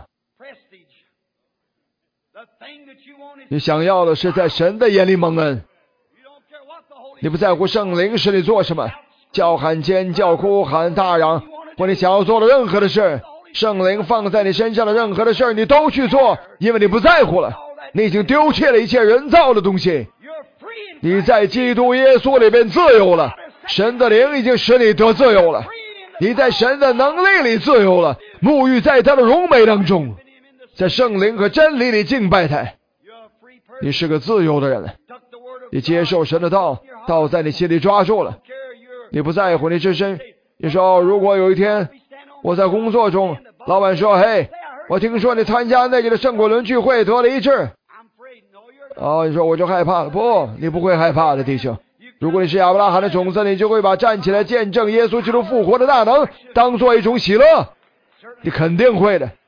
你想要的是在神的眼里蒙恩。你不在乎圣灵使你做什么，叫喊尖叫哭喊大嚷，或你想要做的任何的事，圣灵放在你身上的任何的事你都去做，因为你不在乎了，你已经丢弃了一切人造的东西，你在基督耶稣里边自由了，神的灵已经使你得自由了，你在神的能力里自由了，沐浴在他的荣美当中，在圣灵和真理里敬拜他，你是个自由的人了。你接受神的道，道在你心里抓住了，你不在乎你自身。你说、哦、如果有一天我在工作中，老板说，嘿，我听说你参加那个的圣果轮聚会得了医治，哦，你说我就害怕了。不，你不会害怕的，弟兄。如果你是亚伯拉罕的种子，你就会把站起来见证耶稣基督复活的大能当做一种喜乐，你肯定会的。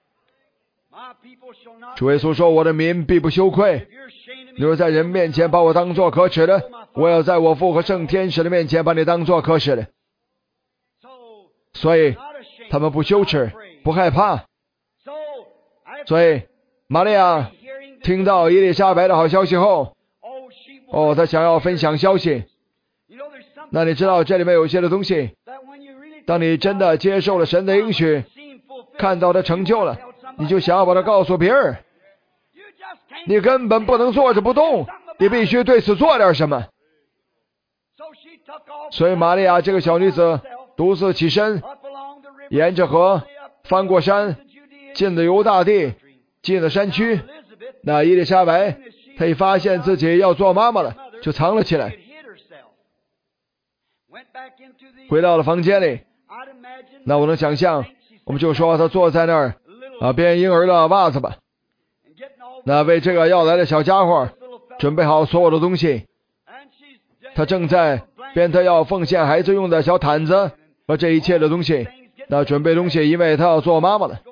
主耶稣说，我的民必不羞愧。你若在人面前把我当作可耻的，我要在我父和圣天使的面前把你当作可耻的。所以他们不羞耻，不害怕。所以玛利亚听到伊丽莎白的好消息后，哦，她想要分享消息。那你知道这里面有些的东西，当你真的接受了神的应许，看到他成就了，你就想要把它告诉别人，你根本不能坐着不动，你必须对此做点什么。所以玛利亚这个小女子独自起身，沿着河翻过山，进了犹大地，进了山区。那伊丽莎白她一发现自己要做妈妈了，就藏了起来，回到了房间里。那我能想象，我们就说她坐在那儿啊，编婴儿的袜子吧，那为这个要来的小家伙准备好所有的东西。她正在编她要奉献孩子用的小毯子和这一切的东西，那准备东西，因为她要做妈妈了。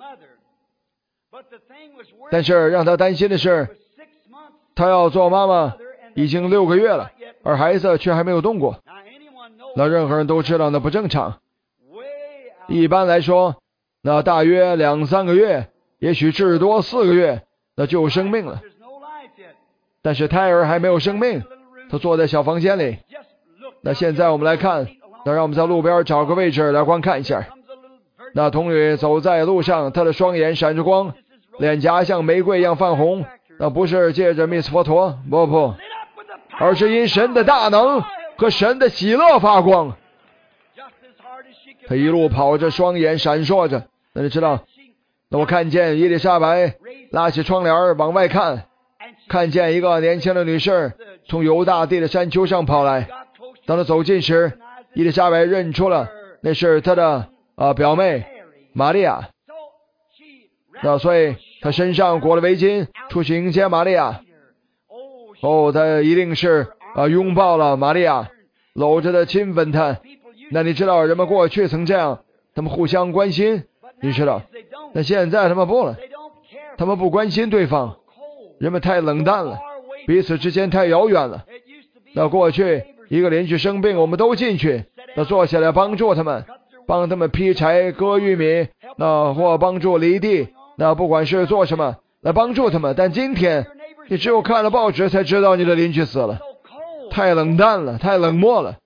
但是让她担心的是，她要做妈妈已经六个月了，而孩子却还没有动过。那任何人都知道那不正常。一般来说，那大约两三个月，也许至多四个月，那就有生命了。但是胎儿还没有生命，他坐在小房间里。那现在我们来看，那让我们在路边找个位置来观看一下。那童女走在路上，她的双眼闪着光，脸颊像玫瑰一样泛红。那不是借着密斯佛陀，不不，而是因神的大能和神的喜乐发光。他一路跑着，双眼闪烁着。那你知道，那我看见伊丽莎白拉起窗帘往外看，看见一个年轻的女士从犹大地的山丘上跑来。当她走近时，伊丽莎白认出了那是她的啊表妹玛利亚。那所以她身上裹了围巾，出去迎接玛利亚。哦，她一定是啊拥抱了玛利亚，搂着她亲吻她。那你知道人们过去曾这样，他们互相关心，你知道。那现在他们不了，他们不关心对方，人们太冷淡了，彼此之间太遥远了。那过去一个邻居生病，我们都进去，那坐下来帮助他们，帮他们劈柴割玉米，那或帮助犁地，那不管是做什么来帮助他们。但今天你只有看了报纸才知道你的邻居死了，太冷淡了，太冷漠了。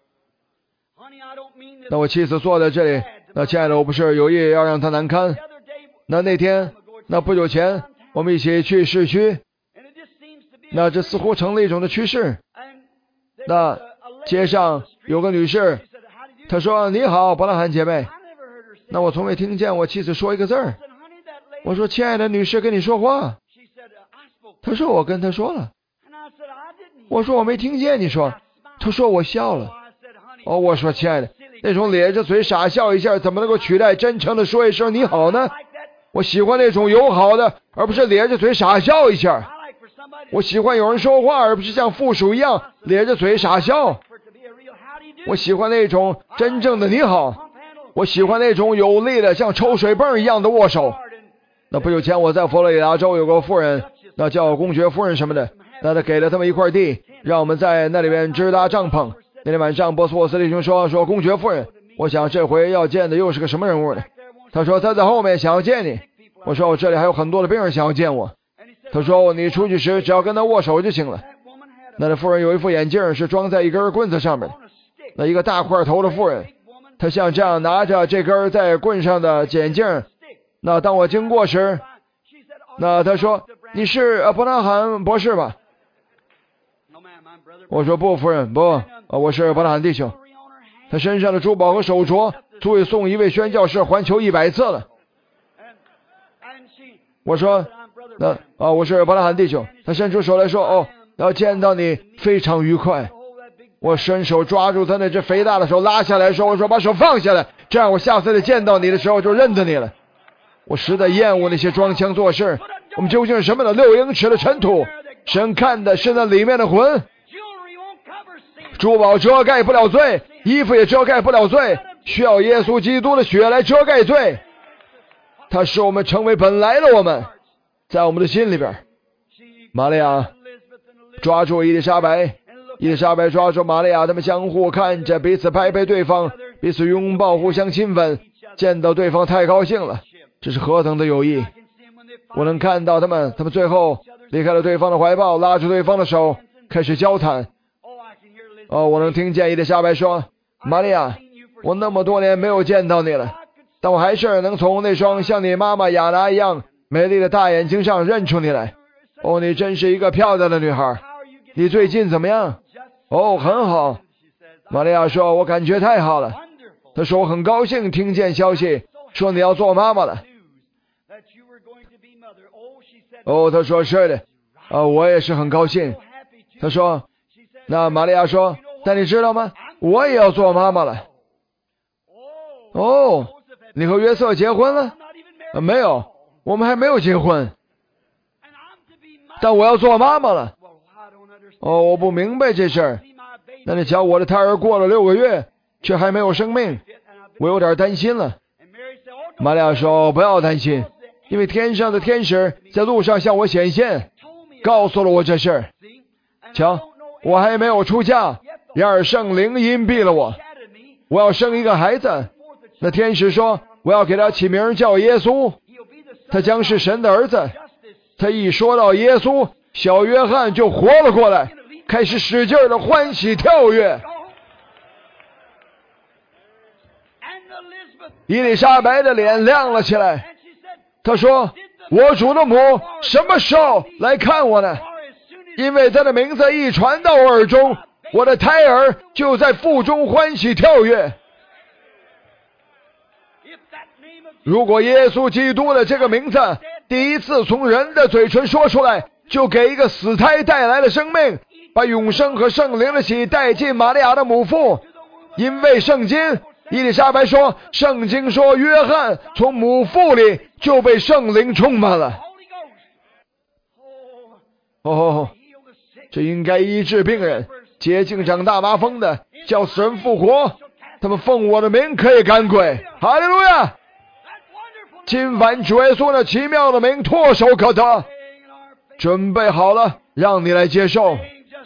那我妻子坐在这里，那亲爱的，我不是有意要让她难堪。那那天，那不久前，我们一起去市区，那这似乎成了一种的趋势。那街上有个女士，她说：“你好，伯拉罕姐妹。”那我从未听见我妻子说一个字儿。我说：“亲爱的女士跟你说话。”她说：“我跟她说了。”我说：“我没听见你说。”她说：“我笑了。”哦，我说：“亲爱的。”那种咧着嘴傻笑一下，怎么能够取代真诚的说一声你好呢？我喜欢那种友好的，而不是咧着嘴傻笑一下。我喜欢有人说话，而不是像附属一样咧着嘴傻笑。我喜欢那种真正的你好。 我喜欢那种有力的像抽水泵一样的握手。那不久前我在佛罗里达州有个妇人，那叫公爵夫人什么的，那他给了他们一块地，让我们在那里边支搭帐篷。那天晚上波斯沃斯弟兄说说公爵夫人，我想这回要见的又是个什么人物呢？他说他在后面想要见你。我说我这里还有很多的病人想要见我。他说你出去时只要跟他握手就行了。那这妇人有一副眼镜是装在一根棍子上面的，那一个大块头的妇人，她像这样拿着这根在棍上的眼镜。那当我经过时，那她说你是伯纳罕博士吧？我说不，夫人，不，我是伯纳罕弟兄。他身上的珠宝和手镯足以送一位宣教士环球一百次了。我说那啊，我是伯纳罕弟兄。他伸出手来说，哦，要见到你非常愉快。我伸手抓住他那只肥大的手拉下来说，我说把手放下来，这样我下次再见到你的时候就认得你了。我实在厌恶那些装腔作势。我们究竟是什么呢？六英尺的尘土，神看的是那里面的魂。珠宝遮盖不了罪，衣服也遮盖不了罪，需要耶稣基督的血来遮盖罪。他使我们成为本来的我们，在我们的心里边。玛利亚抓住伊丽莎白，伊丽莎白抓住玛利亚，他们相互看着，彼此拍拍对方，彼此拥抱，互相亲吻，见到对方太高兴了，这是何等的友谊。我能看到他们他们最后离开了对方的怀抱，拉住对方的手，开始交谈。哦，我能听见伊丽莎白说，玛利亚，我那么多年没有见到你了，但我还是能从那双像你妈妈亚拿一样美丽的大眼睛上认出你来。哦，你真是一个漂亮的女孩。你最近怎么样？哦，很好。玛利亚说，我感觉太好了。她说我很高兴听见消息说你要做妈妈了。哦，她说是的，啊，我也是很高兴。她说，那玛利亚说，但你知道吗？我也要做妈妈了。哦，你和约瑟结婚了？啊，没有，我们还没有结婚。但我要做妈妈了。哦，我不明白这事儿。那你瞧，我的胎儿过了六个月，却还没有生命，我有点担心了。玛利亚说，不要担心，因为天上的天使在路上向我显现，告诉了我这事儿。瞧，我还没有出嫁，然而圣灵荫蔽了我，我要生一个孩子。那天使说，我要给他起名叫耶稣，他将是神的儿子。他一说到耶稣，小约翰就活了过来，开始使劲的欢喜跳跃。伊丽莎白的脸亮了起来，她说，我主的母什么时候来看我呢？因为他的名字一传到我耳中，我的胎儿就在腹中欢喜跳跃。如果耶稣基督的这个名字第一次从人的嘴唇说出来，就给一个死胎带来了生命，把永生和圣灵的喜带进玛利亚的母腹。因为圣经，伊丽莎白说，圣经说约翰从母腹里就被圣灵充满了。哦，这应该医治病人，洁净长大麻风的，叫死人复活。他们奉我的名可以赶鬼。哈利路亚！今晚主耶稣那奇妙的名唾手可得，准备好了，让你来接受。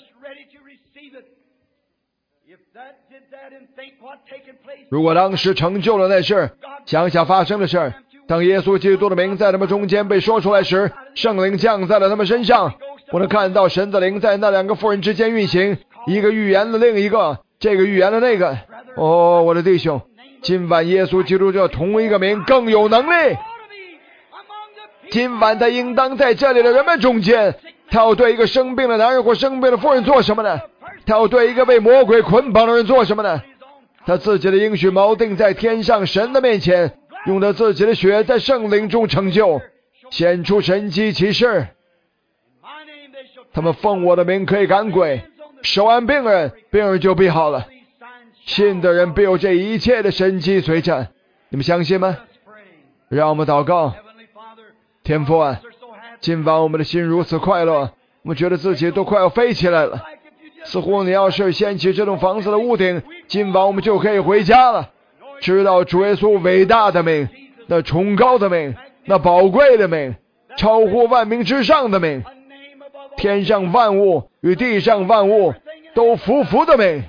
如果当时成就了那事，想想发生的事，当耶稣基督的名在他们中间被说出来时，圣灵降在了他们身上。我能看到神的灵在那两个妇人之间运行，一个预言了另一个，这个预言了那个。哦，我的弟兄，今晚耶稣基督这同一个名更有能力。今晚他应当在这里的人们中间，他要对一个生病的男人或生病的妇人做什么呢？他要对一个被魔鬼捆绑的人做什么呢？他自己的应许锚定在天上神的面前，用他自己的血在圣灵中成就，显出神迹奇事。他们奉我的名可以赶鬼，手按病人，病人就必好了。信的人必有这一切的神迹随着。你们相信吗？让我们祷告。天父啊，今晚我们的心如此快乐，我们觉得自己都快要飞起来了，似乎你要是掀起这栋房子的屋顶，今晚我们就可以回家了。 知道主耶稣伟大的名，那崇高的名，那宝贵的名，超乎万名之上的名，天上万物与地上万物都服服的名。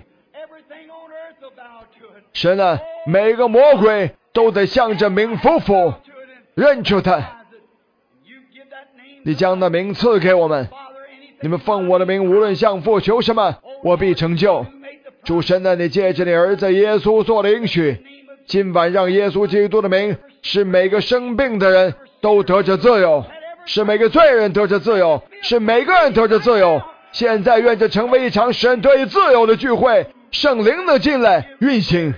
神啊，每个魔鬼都得向着名服服，认出他。你将那名赐给我们，你们奉我的名无论向父求什么，我必成就。主神啊，你借着你儿子耶稣做的应许，今晚让耶稣基督的名使每个生病的人都得着自由，使每个罪人得着自由，使每个人得着自由。现在愿这成为一场神得以自由的聚会，圣灵的进来运行，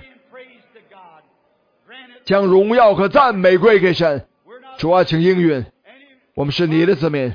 将荣耀和赞美归给神。主啊，请应允，我们是你的子民，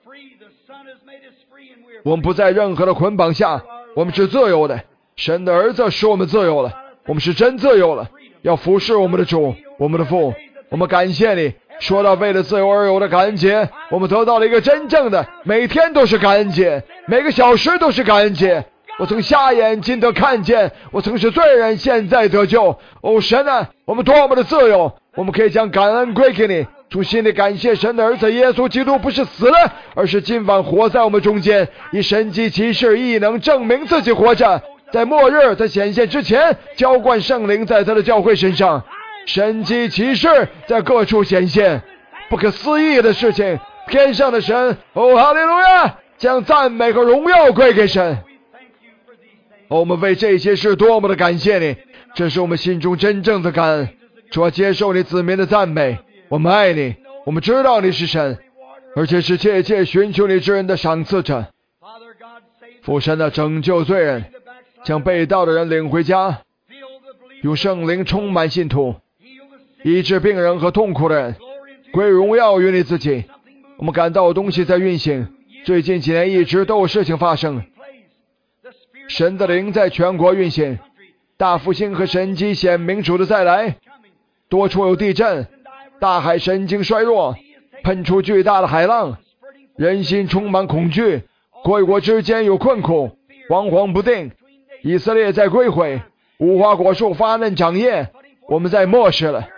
我们不在任何的捆绑下，我们是自由的。神的儿子使我们自由了，我们是真自由了，要服侍我们的主，我们的父。我们感谢你，说到为了自由而有的感恩节，我们得到了一个真正的，每天都是感恩节，每个小时都是感恩节。我曾瞎眼睛得看见，我曾是罪人，现在得救。哦神啊，我们多么的自由，我们可以将感恩归给你。从心里感谢神的儿子耶稣基督不是死了，而是今晚活在我们中间，以神迹奇事异能证明自己活着。在末日他显现之前，浇灌圣灵在他的教会身上，神迹奇事在各处显现，不可思议的事情。天上的神，哦哈利路亚，将赞美和荣耀归给神。哦，我们为这些事多么的感谢你，这是我们心中真正的感恩。主啊，接受你子民的赞美，我们爱你，我们知道你是神，而且是切切寻求你之人的赏赐者。父神的拯救罪人，将被盗的人领回家，用圣灵充满信徒，医治病人和痛苦的人，归荣耀于你自己。我们感到有东西在运行，最近几年一直都有事情发生。神的灵在全国运行，大复兴和神迹显明主的再来。多处有地震，大海神经衰弱，喷出巨大的海浪，人心充满恐惧，国与国之间有困苦，惶惶不定。以色列在归回，无花果树发嫩长叶，我们在末世了。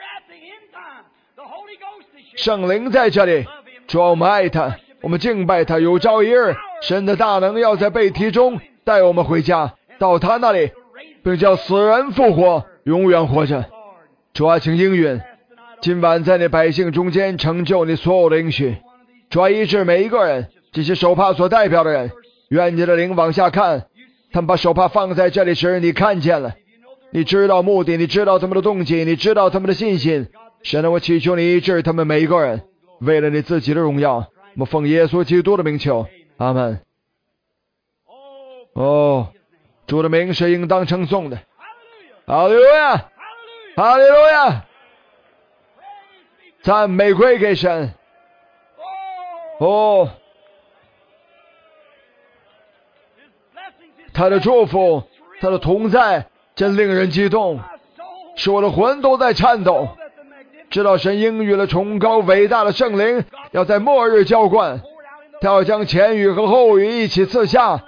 圣灵在这里，主啊，我们爱他，我们敬拜他。有朝一日，神的大能要在被提中带我们回家，到他那里，并叫死人复活，永远活着。主啊，请应允，今晚在你百姓中间成就你所有的应许。主啊，医治每一个人，这些手帕所代表的人，愿你的灵往下看，他们把手帕放在这里时，你看见了，你知道目的，你知道他们的动机，你知道他们的信心。神啊，我祈求你医治他们每一个人，为了你自己的荣耀，我们奉耶稣基督的名求，阿们。哦，主的名是应当称颂的。哈利路亚，哈利路亚，赞美归给神。哦，他的祝福，他的同在，真令人激动，使我的魂都在颤抖。知道神应允了崇高伟大的圣灵，要在末日浇灌，他要将前语和后语一起赐下。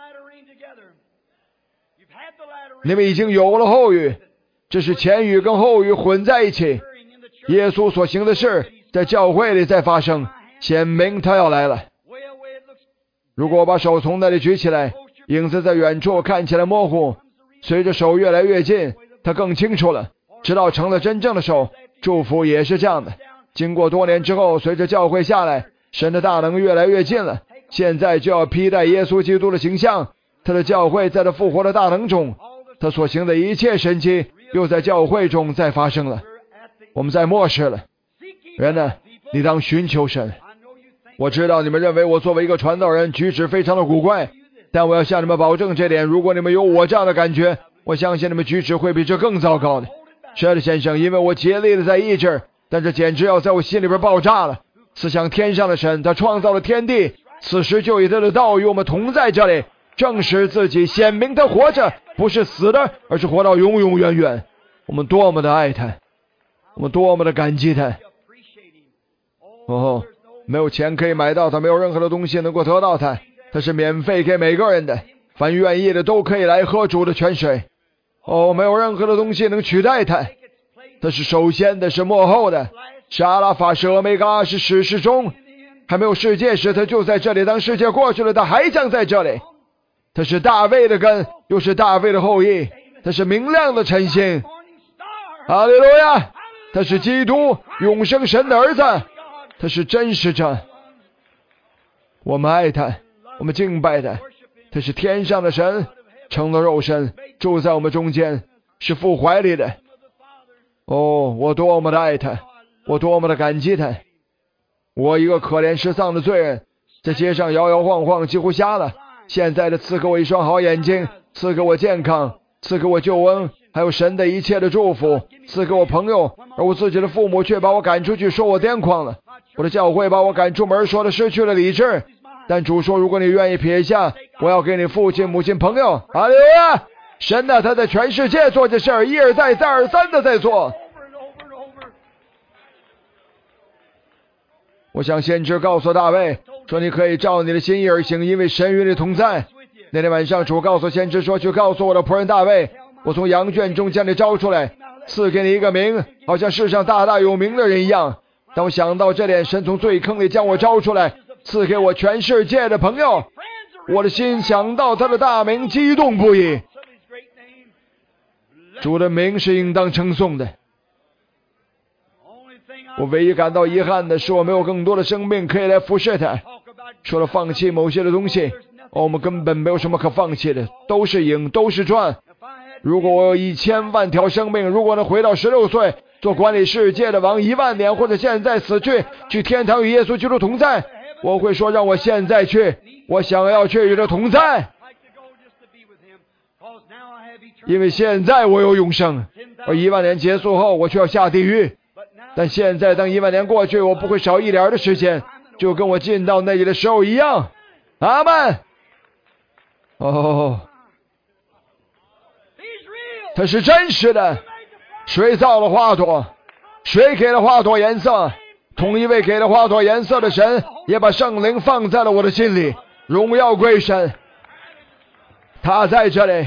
你们已经有了后语，这是前语跟后语混在一起。耶稣所行的事在教会里在发生，显明他要来了。如果我把手从那里举起来，影子在远处看起来模糊，随着手越来越近，它更清楚了，直到成了真正的手。祝福也是这样的，经过多年之后，随着教会下来，神的大能越来越近了，现在就要披戴耶稣基督的形象。他的教会在他复活的大能中，他所行的一切神迹又在教会中再发生了。我们在末世了，人呢，你当寻求神。我知道你们认为我作为一个传道人举止非常的古怪，但我要向你们保证这点，如果你们有我这样的感觉，我相信你们举止会比这更糟糕的。是的，先生，因为我竭力的在抑制，但这简直要在我心里边爆炸了。思想天上的神，他创造了天地，此时就以他的道与我们同在这里，证实自己，显明他活着，不是死的，而是活到永永远远。我们多么的爱他，我们多么的感激他。哦，没有钱可以买到他，没有任何的东西能够得到他，他是免费给每个人的，凡愿意的都可以来喝主的泉水。哦，没有任何的东西能取代他， 他是首先的，是幕后的，是阿拉法，是欧米伽，是始是终。还没有世界时，他就在这里；当世界过去了，他还将在这里。他是大卫的根，又是大卫的后裔。他是明亮的晨星。哈利路亚！他是基督，永生神的儿子。他是真实者。我们爱他，我们敬拜他。他是天上的神，成了肉身，住在我们中间，是父怀里的。哦，我多么的爱他，我多么的感激他。我一个可怜失丧的罪人，在街上摇摇晃晃，几乎瞎了。现在的赐给我一双好眼睛，赐给我健康，赐给我救恩，还有神的一切的祝福，赐给我朋友，而我自己的父母却把我赶出去，说我癫狂了。我的教会把我赶出门，说的失去了理智。但主说，如果你愿意撇下，我要给你父亲、母亲、朋友。哈利路亚！神呢、啊，他在全世界做这事儿，一而再、再而三的在做。我想先知告诉大卫说，你可以照你的心意而行，因为神与你同在。那天晚上主告诉先知说，去告诉我的仆人大卫，我从羊圈中将你招出来，赐给你一个名，好像世上大大有名的人一样。当我想到这点，神从罪坑里将我招出来，赐给我全世界的朋友，我的心想到他的大名，激动不已。主的名是应当称颂的。我唯一感到遗憾的是，我没有更多的生命可以来服侍他。除了放弃某些的东西，哦，我们根本没有什么可放弃的，都是赢，都是赚。如果我有一千万条生命，如果能回到十六岁，做管理世界的王一万年，或者现在死去，去天堂与耶稣基督同在，我会说让我现在去，我想要去与他同在，因为现在我有永生，而一万年结束后我却要下地狱。但现在当一万年过去，我不会少一点的时间，就跟我进到那里的时候一样。阿们。哦，它是真实的。谁造了花朵？谁给了花朵颜色？同一位给了花朵颜色的神，也把圣灵放在了我的心里。荣耀归神，他在这里。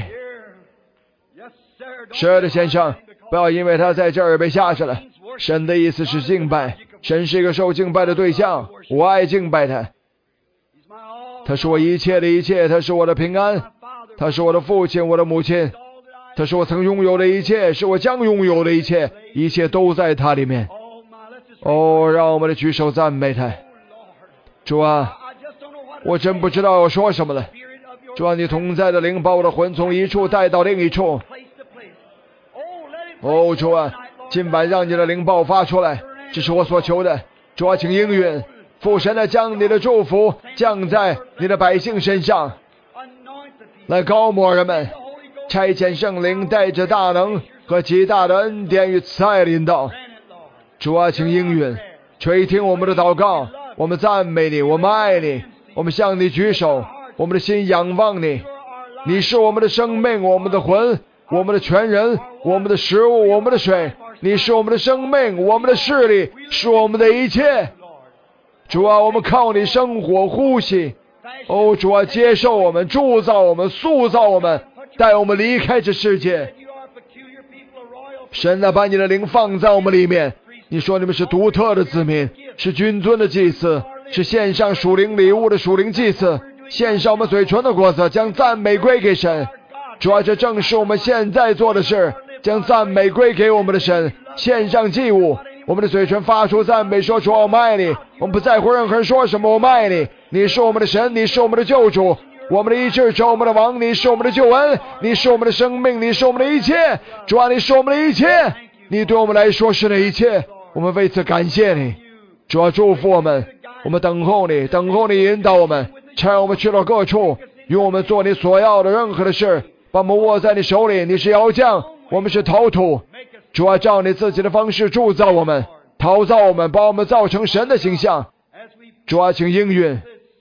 是的，先生，不要因为他在这儿被吓着了。神的意思是敬拜，神是一个受敬拜的对象，我爱敬拜他。他是我一切的一切，他是我的平安，他是我的父亲，我的母亲，他是我曾拥有的一切，是我将拥有的一切，一切都在他里面。哦，让我们的举手赞美他。主啊，我真不知道要说什么了。主啊，你同在的灵把我的魂从一处带到另一处。哦，主啊，今晚让你的灵爆发出来，这是我所求的。主啊，请应允，父神的将你的祝福降在你的百姓身上，来膏抹人们，差遣圣灵带着大能和极大的恩典与慈爱临到。主啊，请应允，垂听我们的祷告，我们赞美你，我们爱你，我们向你举手，我们的心仰望你。你是我们的生命，我们的魂，我们的全人，我们的食物，我们的水。你是我们的生命，我们的视力，是我们的一切。主啊，我们靠你生活呼吸。哦，主啊，接受我们，铸造我们，塑造我们，带我们离开这世界。神啊，把你的灵放在我们里面。你说你们是独特的子民，是君尊的祭司，是献上属灵礼物的属灵祭司，献上我们嘴唇的果子，将赞美归给神。主啊，这正是我们现在做的事，将赞美归给我们的神，献上祭物。我们的嘴唇发出赞美，说主啊，我们爱你，我们不在乎任何人说什么，我们爱你。你是我们的神，你是我们的救主，我们的医治者，我们的王，你是我们的救恩，你是我们的生命，你是我们的一切。主啊，你是我们的一切，你对我们来说是那一切，我们为此感谢你。主啊，祝福我们，我们等候你，等候你引导我们，差我们去到各处，用我们做你所要的任何的事，把我们握在你手里。你是窑匠，我们是陶土。主啊，照你自己的方式铸造我们，陶造我们，把我们造成神的形象。主啊，请应允。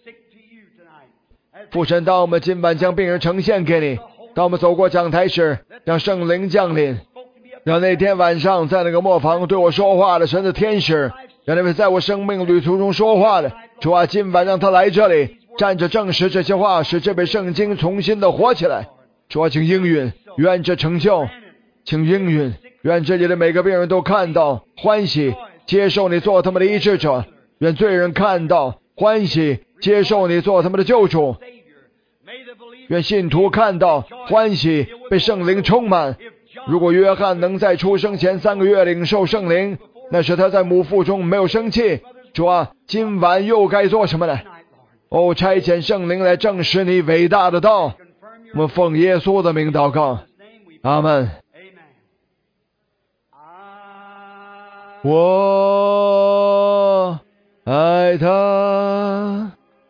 父神，当我们今晚将病人呈现给你，当我们走过讲台时，让圣灵降临，让那天晚上在那个磨坊对我说话的神的天使，让那位在我生命旅途中说话的主啊，今晚让他来这里，站着证实这些话，使这本圣经重新的活起来。主啊，请应允，愿这成就，请应允， 愿这里的每个病人都看到欢喜，接受你做他们的医治者。愿罪人看到欢喜，接受你做他们的救主。愿信徒看到欢喜，被圣灵充满。如果约翰能在出生前三个月领受圣灵，那是他在母腹中没有生气。主啊，今晚又该做什么呢？哦，差遣圣灵来证实你伟大的道。我们奉耶稣的名祷告，阿们。我爱他，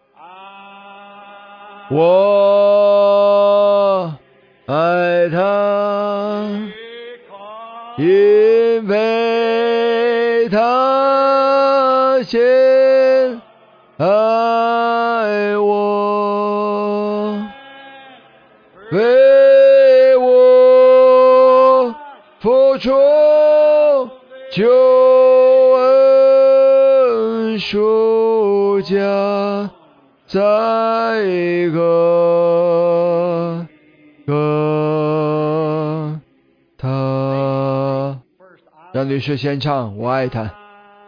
我爱他，因为他先爱我，为我付出救恩赎价，在个个他。让女士先唱，我爱他。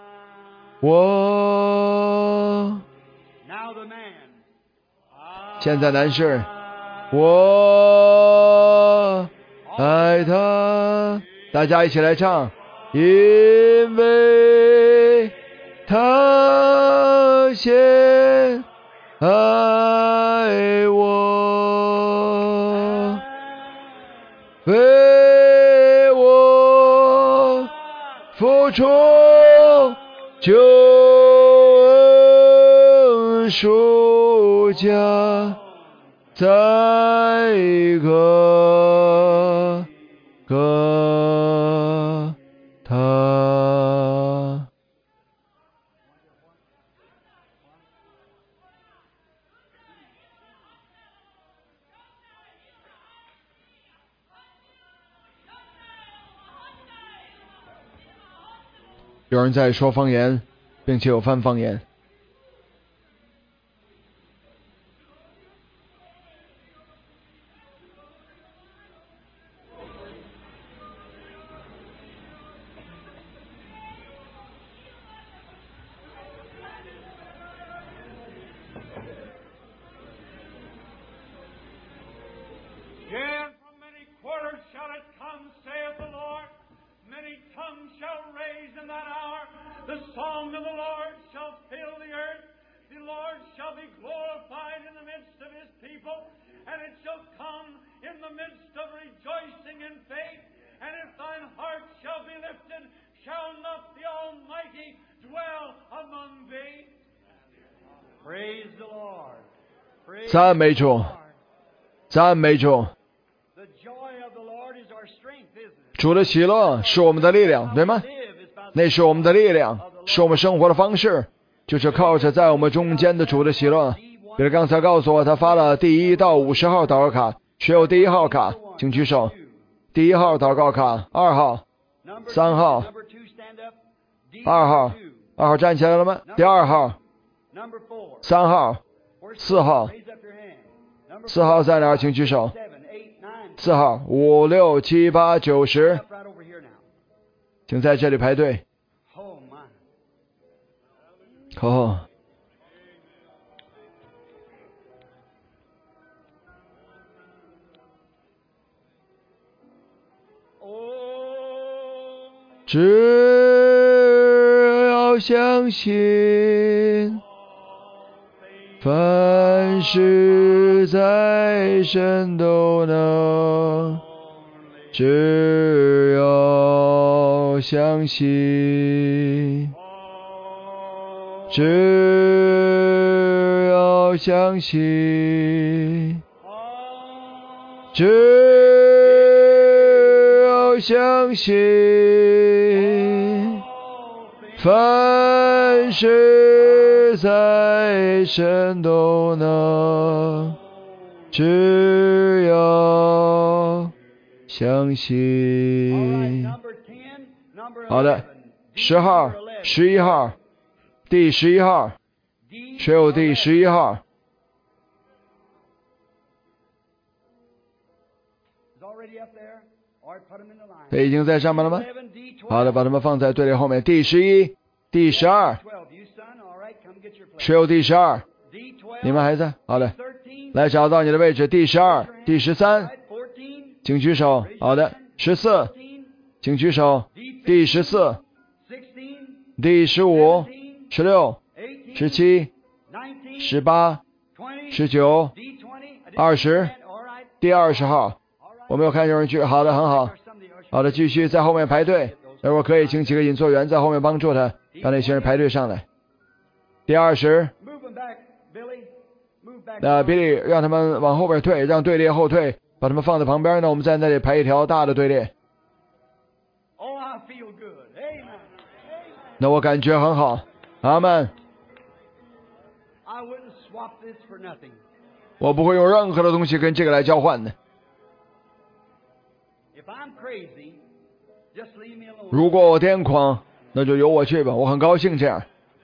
我现在男士，我爱他。大家一起来唱，因为他先爱我，为我付出救恩赎价，在个个他。有人在说方言，并且有翻方言。赞美主，赞美主。主的喜乐是我们的力量，对吗？那是我们的力量，是我们生活的方式，就是靠着在我们中间的主的喜乐。比如刚才告诉我，他发了第一到五十号祷告卡，谁有第一号卡，请举手。第一号祷告卡，二号、三号、二号，二号站起来了吗？第二号、三号、四号，四号在哪儿？请举手。四号、五、六、七、八、九、十，请在这里排队。哦，只要相信，凡事在神都能，只要相信，只要相信，只要相信，凡事在神都能，只要相信。好的，十号、十一号，第十一号，谁有第十一号？ 这已经在上面了吗？好的，把它们放在队列后面。第十一、第十二，谁有第十二？你们还在？好的，来找到你的位置。第十二、第十三，请举手。好的，十四，请举手。第十四、第十五、十六、十七、十八、十九、二十，第二十号。我没有看有人举，好的，很好。好的，继续在后面排队。如果可以，请几个引座员在后面帮助他，让那些人排队上来。第二十，那比利让他们往后边退，让队列后退，把他们放在旁边呢。我们在那里排一条大的队列。那我感觉很好，阿们。我不会用任何的东西跟这个来交换的。如果我癫狂，那就由我去吧，我很高兴这样。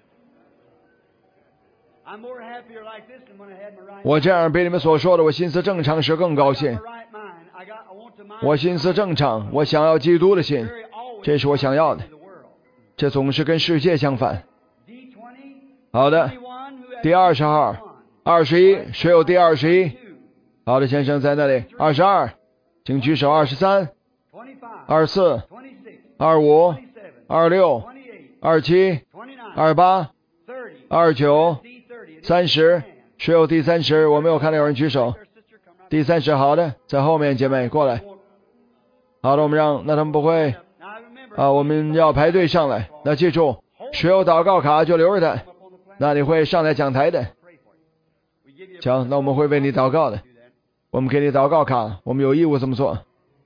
我这样比你们所说的我心思正常时更高兴。我心思正常，我想要基督的心，这是我想要的。这总是跟世界相反。好的，第二十号，二十一，谁有第二十一？好的，先生在那里。二十二，请举手。二十三、二十四、二十五、二十六、二十七、二十八、二十九、三十，谁有第三十？我没有看到有人举手。第三十，好的，在后面，姐妹过来。好的，我们让那他们不会啊，我们要排队上来。那记住，谁有祷告卡就留着他，那你会上来讲台的。行，那我们会为你祷告的，我们给你祷告卡，我们有义务这么做。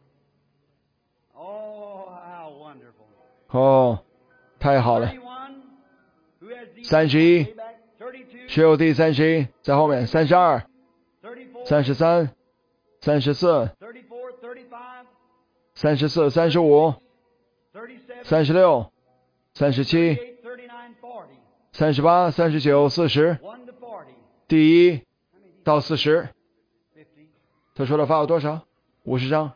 哦，太好了。三十一，谁有第三十一？在后面。三十二、三十三、三十四、三十四、三十五、三十六、三十七、三十八、三十九、四十，第一到四十。他说了发了多少？五十张。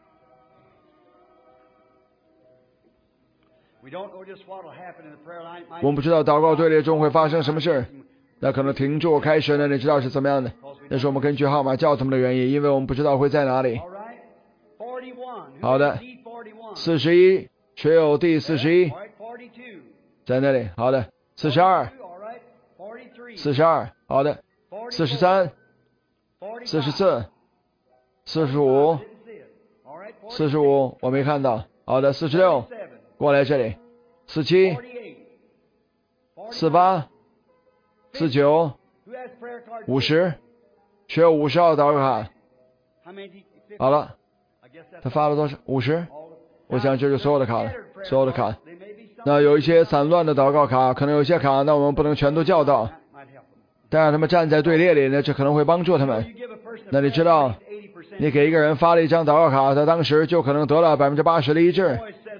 我们不知道祷告队列中会发生什么事，那可能停住开始呢，你知道是怎么样的？那是我们根据号码叫他们的原因，因为我们不知道会在哪里。好的，四十一，谁有第四十一？在那里。好的，四十二，四十二，好的，四十三，四十四，四十五，四十五，我没看到。好的，四十六，过来这里。四七、四八、四九、五十，谁有五十号祷告卡？好了，他发了多少？五十。我想这是所有的卡了，所有的卡。那有一些散乱的祷告卡，可能有些卡，那我们不能全都叫到，但让他们站在队列里呢，这可能会帮助他们。那你知道，你给一个人发了一张祷告卡，他当时就可能得了百分之八十的医治。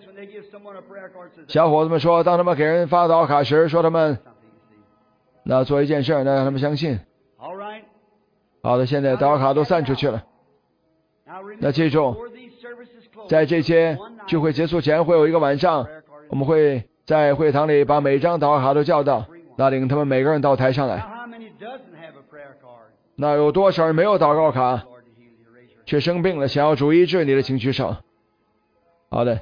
小伙子们说，当他们给人发祷告卡时，说他们那做一件事，那让他们相信。好的，现在祷告卡都散出去了。那记住，在这些聚会结束前，会有一个晚上，我们会在会堂里把每张祷告卡都叫到，那领他们每个人到台上来。那有多少人没有祷告卡，却生病了，想要主医治你的，请举手。好的，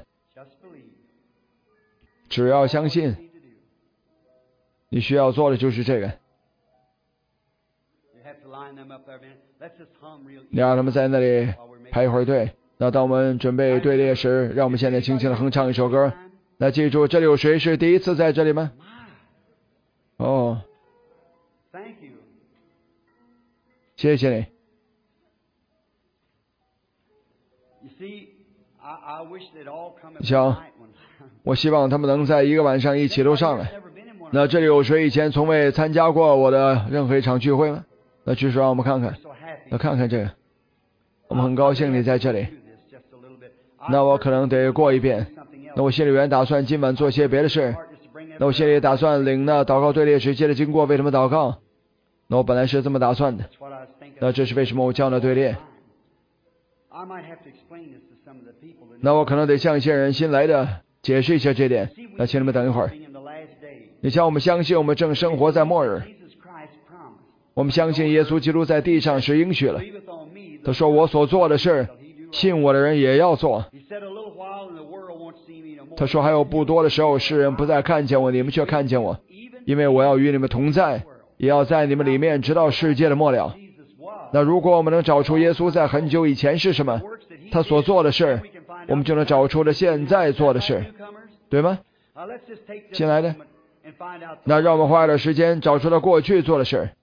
只要相信，你需要做的就是这个。你让他们在那里排一会儿队。那当我们准备队列时，让我们现在轻轻的哼唱一首歌。那记住，这里有谁是第一次在这里吗？哦，谢谢你。想，我希望他们能在一个晚上一起都上来。那这里有谁以前从未参加过我的任何一场聚会吗？那举手让我们看看。那看看这个，我们很高兴你在这里。那我可能得过一遍。那我心里原打算今晚做些别的事。那我心里打算领那祷告队列时接着经过为他们祷告。那我本来是这么打算的。那这是为什么我叫那队列？ 那我可能得向一些人新来的解释一下这点。那请你们等一会儿。你像我们相信我们正生活在末日，我们相信耶稣基督在地上是应许了。他说我所做的事，信我的人也要做。他说还有不多的时候，世人不再看见我，你们却看见我，因为我要与你们同在，也要在你们里面直到世界的末了。那如果我们能找出耶稣在很久以前是什么，他所做的事，我们就能找出了现在做的事，对吗？新来的，那让我们花一点时间找出了过去做的事。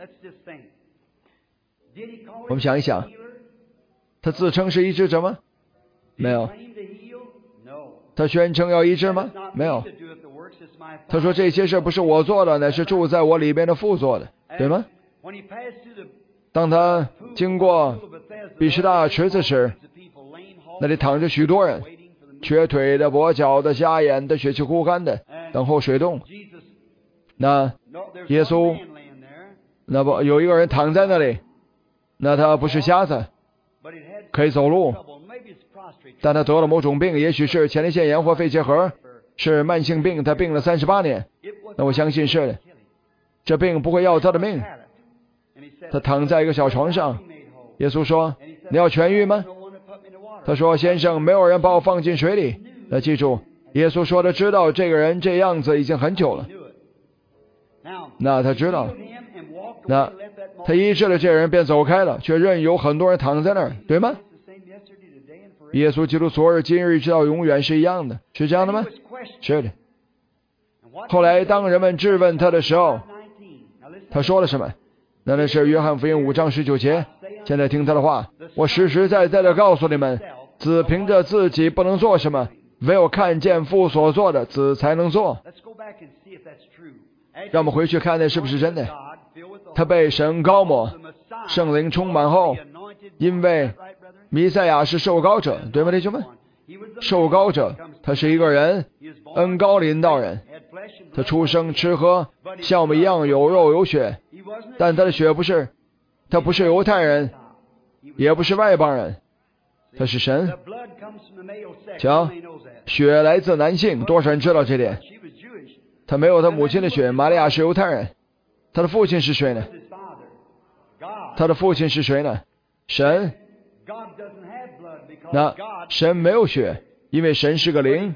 我们想一想，他自称是医治者吗？没有。他宣称要医治吗？没有。他说这些事不是我做的，乃是住在我里边的父做的，对吗？当他经过比士大池子时，那里躺着许多人，瘸腿的、跛脚的、瞎眼的、血气枯干的，等候水动。那耶稣，那不有一个人躺在那里，那他不是瞎子，可以走路，但他得了某种病，也许是前列腺炎或肺结核，是慢性病，他病了三十八年。那我相信是的，这病不会要他的命。他躺在一个小床上，耶稣说：“你要痊愈吗？”他说：“先生，没有人把我放进水里。”那记住，耶稣说他知道这个人这样子已经很久了。那他知道，那他医治了这人便走开了，却任由很多人躺在那儿，对吗？耶稣基督昨日今日直到永远是一样的，是这样的吗？是的。后来当人们质问他的时候，他说了什么？那那是约翰福音五章十九节。现在听他的话，我实实在在的告诉你们，子凭着自己不能做什么，唯有看见父所做的，子才能做。让我们回去看那是不是真的。他被神膏抹，圣灵充满后，因为弥赛亚是受膏者，对吗，弟兄们？受膏者，他是一个人，恩膏领导人，他出生吃喝像我们一样有肉有血，但他的血不是，他不是犹太人，也不是外邦人，他是神。瞧，血来自男性，多少人知道这点？他没有他母亲的血。玛利亚是犹太人，他的父亲是谁呢？他的父亲是谁呢？神。那神没有血，因为神是个灵，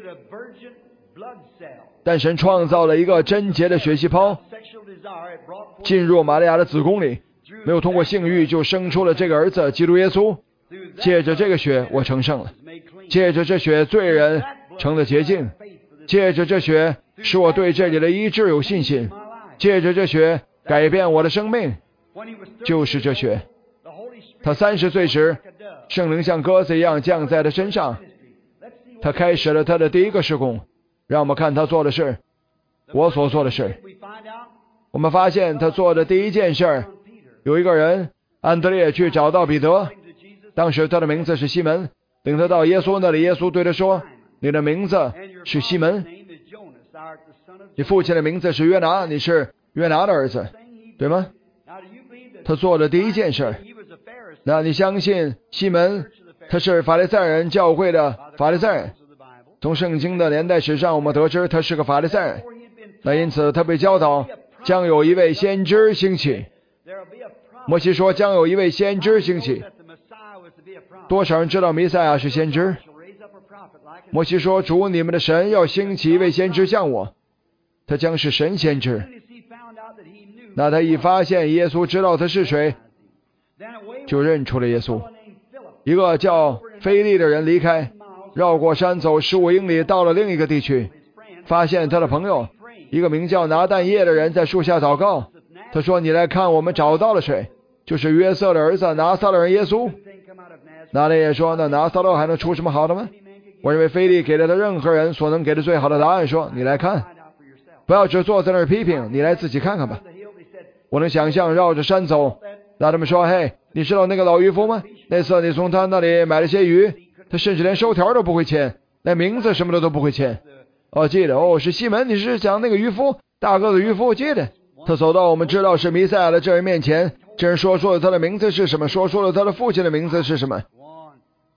但神创造了一个贞洁的血细胞进入玛利亚的子宫里，没有通过性欲就生出了这个儿子基督耶稣。借着这个血我成圣了，借着这血罪人成了洁净，借着这血使我对这里的医治有信心，借着这血改变我的生命，就是这血。他三十岁时，圣灵像鸽子一样降在他身上，他开始了他的第一个事工。让我们看他做的事，我所做的事。我们发现他做的第一件事，有一个人安德烈去找到彼得，当时他的名字是西门，领他到耶稣那里，耶稣对他说：“你的名字是西门，你父亲的名字是约拿，你是约拿的儿子，对吗？”他做的第一件事。那你相信西门他是法利赛人教会的法利赛人？从圣经的年代史上我们得知他是个法利赛人，那因此他被教导将有一位先知兴起。摩西说将有一位先知兴起。多少人知道弥赛亚是先知？摩西说主你们的神要兴起一位先知像我，他将是神先知。那他一发现耶稣知道他是谁，就认出了耶稣。一个叫腓利的人离开，绕过山走十五英里，到了另一个地区，发现他的朋友一个名叫拿但业的人在树下祷告。他说：“你来看，我们找到了谁？就是约瑟的儿子拿撒勒人耶稣。”拿但业说：“那拿撒勒还能出什么好的吗？”我认为腓利给了他任何人所能给的最好的答案，说：“你来看，不要只坐在那儿批评，你来自己看看吧。”我能想象绕着山走，那他们说：“嘿，你知道那个老渔夫吗？那次你从他那里买了些鱼，他甚至连收条都不会签，连名字什么的都不会签。”哦，记得，哦，是西门，你是讲那个渔夫，大个子渔夫，记得。他走到我们知道是弥赛亚的这人面前，这人说出了他的名字是什么，说出了他的父亲的名字是什么。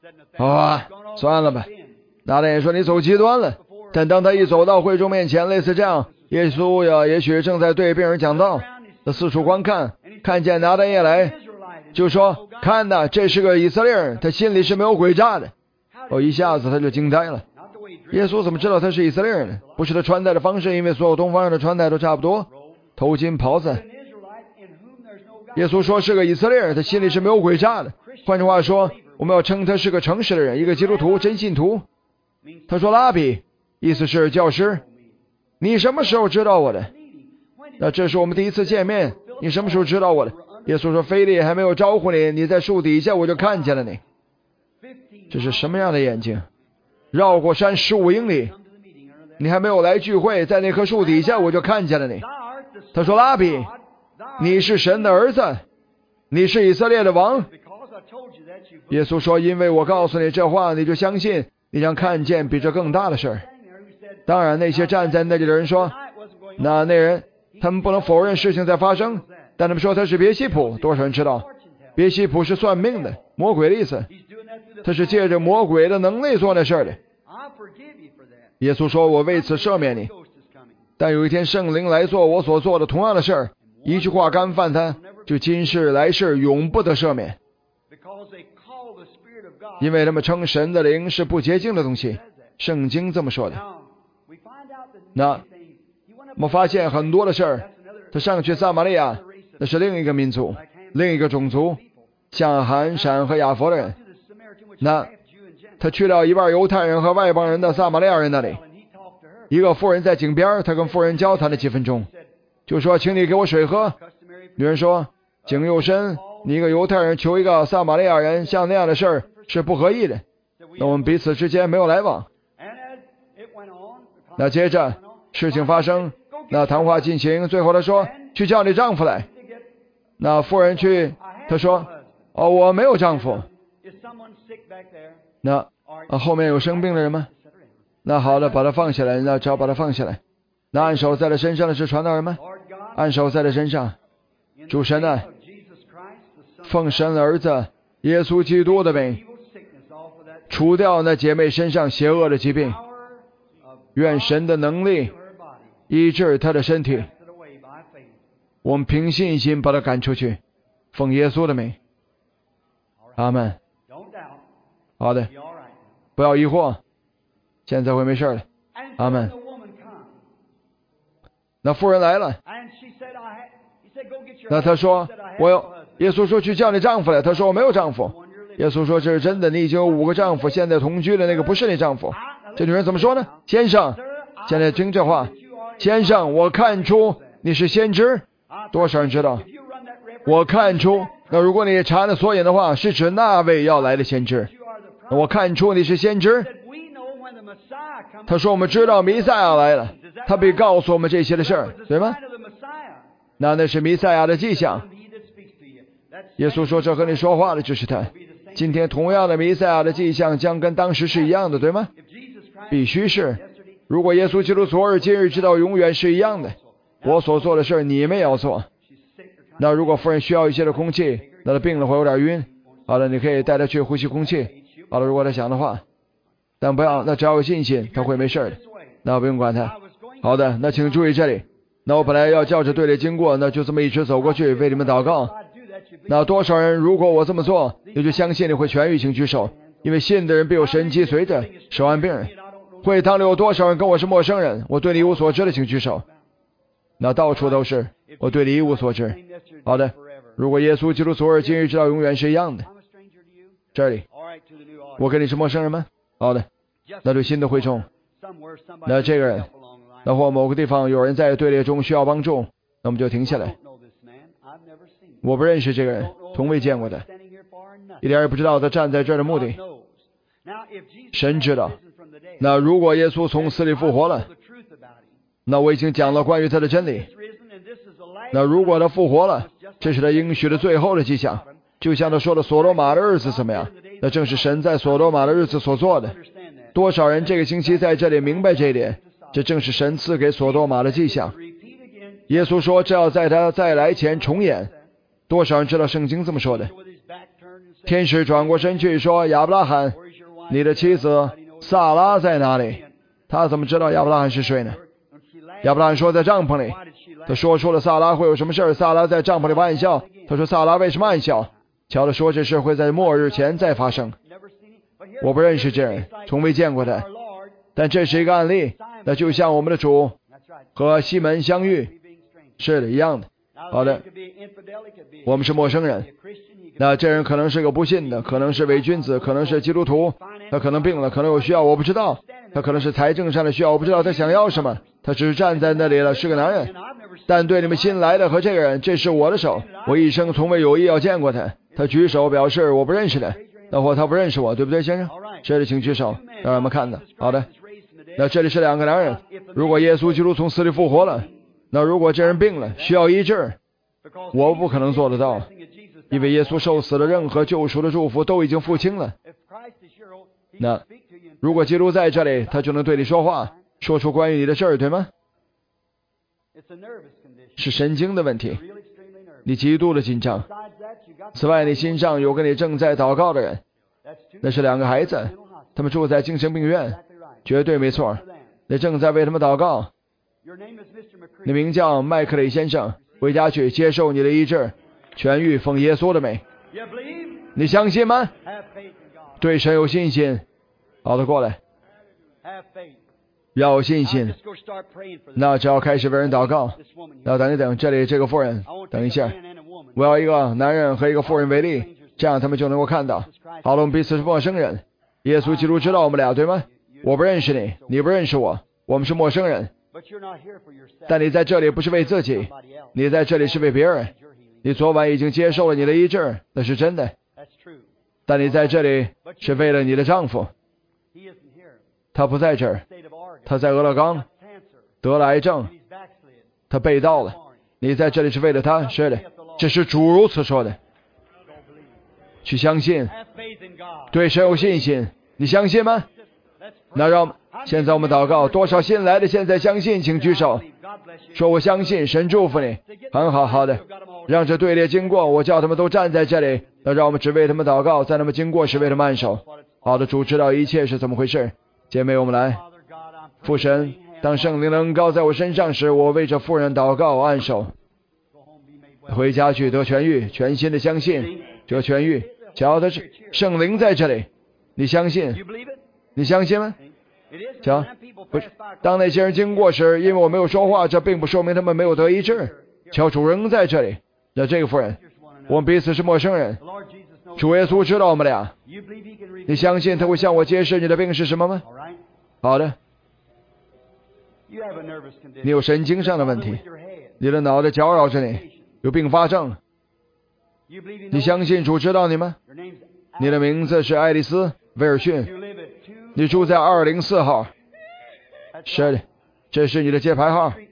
好啊，算了吧。拿但业说你走极端了。但当他一走到会众面前，类似这样，耶稣呀，也许正在对病人讲道，他四处观看，看见拿但业来，就说：“看呐，这是个以色列人，他心里是没有诡诈的。”哦，一下子他就惊呆了。耶稣怎么知道他是以色列人呢？不是他穿戴的方式，因为所有东方人的穿戴都差不多，头巾、袍子。耶稣说是个以色列人，他心里是没有诡诈的。换句话说，我们要称他是个诚实的人，一个基督徒、真信徒。他说拉比，意思是教师。你什么时候知道我的？那这是我们第一次见面，你什么时候知道我的？耶稣说腓力还没有招呼你，你在树底下我就看见了你。这是什么样的眼睛？绕过山十五英里，你还没有来聚会，在那棵树底下我就看见了你。他说拉比，你是神的儿子，你是以色列的王。耶稣说因为我告诉你这话，你就相信，你将看见比这更大的事儿。当然那些站在那里的人说，那那人他们不能否认事情在发生，但他们说他是别西卜。多少人知道别西卜是算命的，魔鬼的意思，他是借着魔鬼的能力做那事儿的。耶稣说我为此赦免你，但有一天圣灵来做我所做的同样的事儿，一句话干犯他，就今世来世永不得赦免，因为他们称神的灵是不洁净的东西，圣经这么说的。那我们发现很多的事儿，他上去撒玛利亚，那是另一个民族，另一个种族，像韩、闪和亚佛的人。那他去了一半犹太人和外邦人的撒玛利亚人那里，一个妇人在井边，他跟妇人交谈了几分钟，就说请你给我水喝。女人说井又深，你一个犹太人求一个撒玛利亚人，像那样的事儿是不合意的，那我们彼此之间没有来往。那接着事情发生，那谈话进行，最后他说去叫你丈夫来。那妇人去，他说哦我没有丈夫。那、啊、后面有生病的人吗？那好的，把他放下来，那只要把他放下来。那按手在他身上的是传道人吗？按手在他身上。主神啊，奉神的儿子耶稣基督的名，除掉那姐妹身上邪恶的疾病，愿神的能力医治她的身体。我们凭信心把她赶出去，奉耶稣的名。阿们。好的，不要疑惑，现在会没事了。阿们。那妇人来了，那他说我有，耶稣说去叫你丈夫来，他说我没有丈夫。耶稣说这是真的，你已经有五个丈夫，现在同居的那个不是你丈夫。这女人怎么说呢？先生，现在听这话，先生，我看出你是先知。多少人知道？我看出，那如果你查那索引的话，是指那位要来的先知。我看出你是先知。他说我们知道弥赛亚来了，他必告诉我们这些的事儿，对吗？那那是弥赛亚的迹象。耶稣说这和你说话的就是他。今天同样的弥赛亚的迹象将跟当时是一样的，对吗？必须是。如果耶稣基督昨日今日直到永远是一样的，我所做的事你们也要做。那如果夫人需要一些的空气，那他病了会有点晕，好了，你可以带他去呼吸空气。好了，如果他想的话，但不要，那只要有信心他会没事的，那不用管他。好的，那请注意这里，那我本来要叫着队里经过，那就这么一直走过去为你们祷告。那多少人如果我这么做，你就相信你会痊愈，请举手，因为信的人必有神迹随着，手按病人。会堂里有多少人跟我是陌生人，我对你一无所知的请举手。那到处都是，我对你一无所知。好的，如果耶稣基督昨日今日直到永远是一样的，这里我跟你是陌生人吗？好的，那对新的会众，那这个人，那或某个地方有人在队列中需要帮助，那我们就停下来。我不认识这个人，从未见过的，一点也不知道他站在这儿的目的。神知道。那如果耶稣从死里复活了，那我已经讲了关于他的真理。那如果他复活了，这是他应许的最后的迹象，就像他说的所罗马的日子怎么样，那正是神在所罗马的日子所做的。多少人这个星期在这里明白这一点？这正是神赐给所罗马的迹象。耶稣说这要在他再来前重演。多少人知道圣经这么说的？ 天使转过身去说：亚伯拉罕，你的妻子撒拉在哪里？他怎么知道亚伯拉罕是谁呢？亚伯拉罕说在帐篷里。他说出了撒拉会有什么事儿。撒拉在帐篷里暗笑。他说撒拉为什么暗笑？乔的说这事会在末日前再发生。我不认识这人，从未见过他，但这是一个案例。那就像我们的主和西门相遇是的一样的。好的，我们是陌生人。那这人可能是个不信的，可能是伪君子，可能是基督徒，他可能病了，可能有需要，我不知道。他可能是财政上的需要，我不知道他想要什么。他只是站在那里了，是个男人。但对你们新来的和这个人，这是我的手，我一生从未有意要见过他。他举手表示我不认识他，那或他不认识我，对不对，先生？这里请举手，让我们看的。好的，那这里是两个男人。如果耶稣基督从死里复活了，那如果这人病了，需要医治，我不可能做得到，因为耶稣受死的任何救赎的祝福都已经付清了。那如果基督在这里，他就能对你说话，说出关于你的事儿，对吗？是神经的问题，你极度的紧张。此外，你心上有个你正在祷告的人，那是两个孩子，他们住在精神病院，绝对没错。你正在为他们祷告。你名叫麦克雷先生，回家去接受你的医治，痊愈，奉耶稣的名。你相信吗？对神有信心。好的，过来。要有信心。那只要开始为人祷告。那等一等，这里这个妇人，等一下，我要一个男人和一个妇人为例，这样他们就能够看到。好了，我们彼此是陌生人。耶稣基督知道我们俩，对吗？我不认识你，你不认识我，我们是陌生人。但你在这里不是为自己，你在这里是为别人。你昨晚已经接受了你的医治，那是真的。但你在这里是为了你的丈夫，他不在这儿，他在俄勒冈得了癌症，他被盗了。你在这里是为了他，是的，这是主如此说的。去相信，对神有信心，你相信吗？那让现在我们祷告，多少新来的现在相信，请举手，说我相信，神祝福你。很好，好的，让这队列经过，我叫他们都站在这里，那让我们只为他们祷告，在他们经过时为他们按手。好的，主知道一切是怎么回事。姐妹，我们来。父神，当圣灵能高在我身上时，我为这妇人祷告按手。回家去得痊愈，全心的相信得痊愈。瞧，的是圣灵在这里，你相信？你相信吗？瞧，不是，当那些人经过时，因为我没有说话，这并不说明他们没有得医治。瞧，主人在这里。那这个妇人，我们彼此是陌生人。主耶稣知道我们俩。你相信他会向我揭示你的病是什么吗？好的。你有神经上的问题，你的脑袋搅扰着你，有并发症。你相信主知道你吗？你的名字是爱丽丝·威尔逊，你住在二零四号。是的，这是你的街牌号。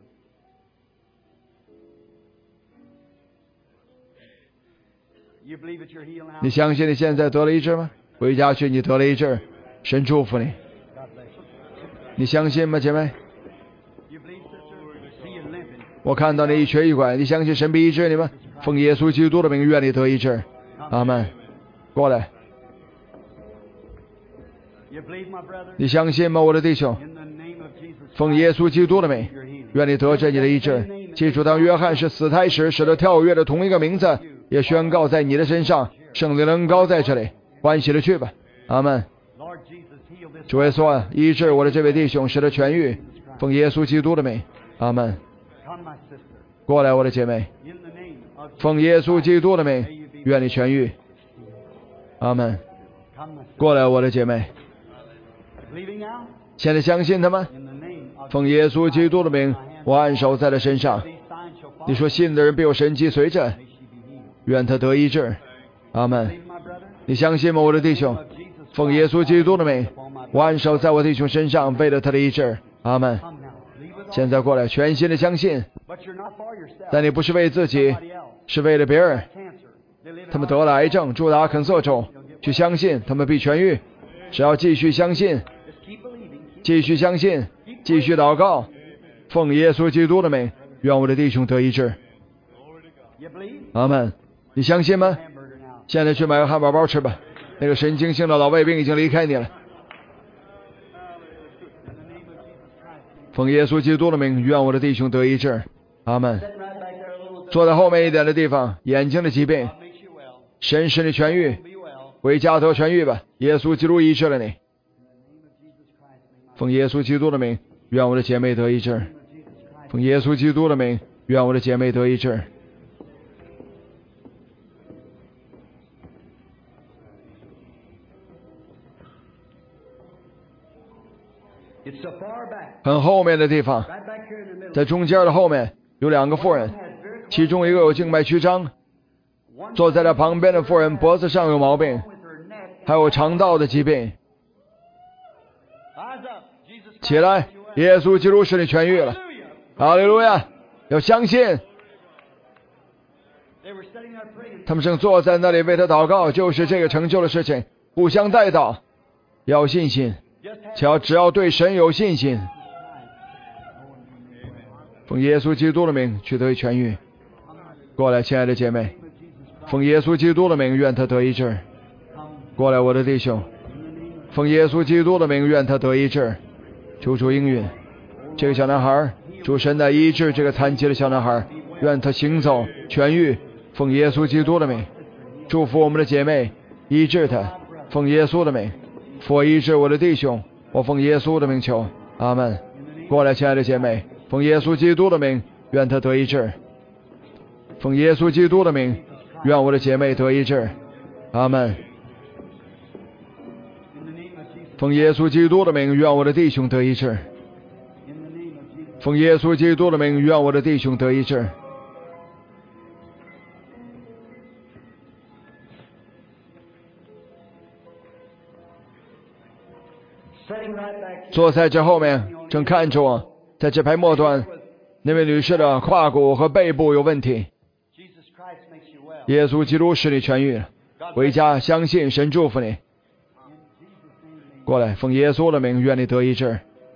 你相信你现在得了医治吗？回家去，你得了医治，神祝福你。你相信吗，姐妹？我看到你一瘸一拐，你相信神必医治你吗？奉耶稣基督的名，愿你得医治。阿门。过来。你相信吗，我的弟兄？奉耶稣基督的名，愿你得着你的医治。记住，当约翰是死胎时使得跳跃的同一个名字，也宣告在你的身上。圣灵能高在这里，欢喜的去吧。阿门。主耶稣啊，医治我的这位弟兄，使得痊愈。奉耶稣基督的名，阿门。过来，我的姐妹，奉耶稣基督的名，愿你痊愈。阿门。过来，我的姐妹，现在相信他吗？奉耶稣基督的名，我按手在他身上。你说信的人必有神迹随着，愿他得医治。阿门。你相信吗，我的弟兄？奉耶稣基督的名，我按手在我弟兄身上，为了他的医治。阿门。现在过来，全心的相信。但你不是为自己，是为了别人。他们得了癌症，住在阿肯色州，去相信他们必痊愈。只要继续相信，继续相信，继续祷告，奉耶稣基督的名，愿我的弟兄得医治。阿门。你相信吗？ 现在去买个汉堡包吃吧，那个神经性的老卫兵已经离开你了。奉耶稣基督的名，愿我的弟兄得医治。阿门。坐在后面一点的地方，眼睛的疾病，神使你痊愈，回家得痊愈吧。耶稣基督医治了你。奉耶稣基督的名，愿我的姐妹得医治。奉耶稣基督的名，愿我的姐妹得医治。很后面的地方，在中间的后面有两个妇人，其中一个有静脉曲张，坐在他旁边的妇人脖子上有毛病，还有肠道的疾病。起来，耶稣基督使你痊愈了。哈利路亚！要相信。他们正坐在那里为他祷告，就是这个成就的事情，互相带祷，要信心，只要只要对神有信心。奉耶稣基督的名去得以痊愈。过来，亲爱的姐妹，奉耶稣基督的名，愿他得医治。过来，我的弟兄，奉耶稣基督的名，愿他得医治。求主应允这个小男孩，主神的医治这个残疾的小男孩，愿他行走痊愈。奉耶稣基督的名，祝福我们的姐妹，医治他。奉耶稣的名，佛医治我的弟兄，我奉耶稣的名求，阿门。过来，亲爱的姐妹，奉耶稣基督的名，愿他得医治。奉耶稣基督的名，愿我的姐妹得医治，阿门。奉耶稣基督的名，愿我的弟兄得医治。奉耶稣基督的名，愿我的弟兄得医治。坐在这后面正看着我，在这排末端，那位女士的胯骨和背部有问题。耶稣基督使你痊愈了，回家相信神祝福你。过来，奉耶稣的名，愿你得医治。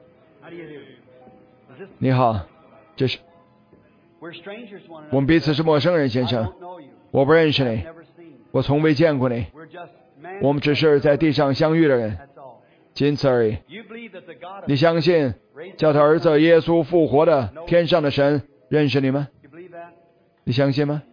你好，这是我们彼此是陌生人，先生，我不认识你，我从未见过你，我们只是在地上相遇的人，仅此而已。你相信叫他儿子耶稣复活的天上的神认识你吗？你相信吗？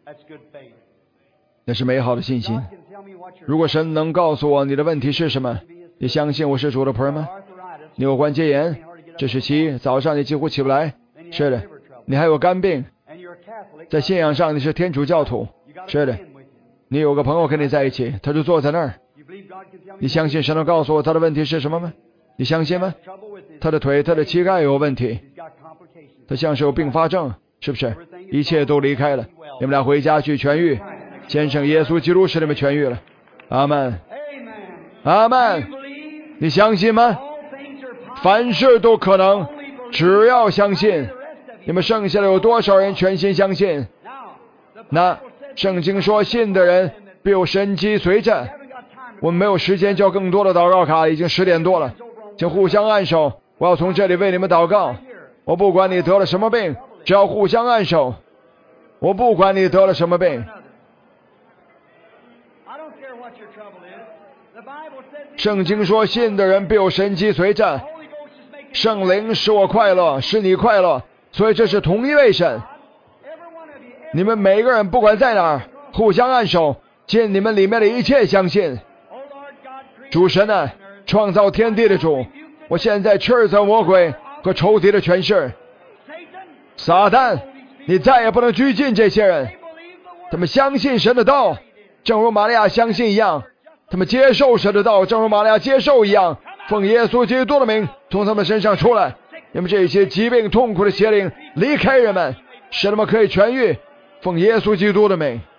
那是美好的信心。如果神能告诉我你的问题是什么，你相信我是主的仆人吗？你有关节炎，这是其一，早上你几乎起不来。是的。你还有肝病，在信仰上你是天主教徒。是的。你有个朋友跟你在一起，他就坐在那儿。你相信神能告诉我他的问题是什么吗？你相信吗？他的腿，他的膝盖有问题，他像是有并发症，是不是？一切都离开了，你们俩回家去痊愈。先生耶稣基督使你们痊愈了。阿门，阿门。你相信吗？凡事都可能，只要相信。你们剩下的有多少人全心相信？那圣经说信的人必有神迹随着。我们没有时间交更多的祷告卡，已经十点多了，请互相按手，我要从这里为你们祷告。我不管你得了什么病，只要互相按手。我不管你得了什么病。圣经说信的人必有神迹随着。圣灵使我快乐，使你快乐，所以这是同一位神。你们每个人不管在哪儿，互相按手，尽你们里面的一切相信。主神啊，创造天地的主，我现在斥责魔鬼和仇敌的权势。撒旦，你再也不能拘禁这些人。他们相信神的道，正如玛利亚相信一样，他们接受神的道，正如玛利亚接受一样。奉耶稣基督的名从他们身上出来，你们这些疾病痛苦的邪灵离开人们，使他们可以痊愈。奉耶稣基督的名。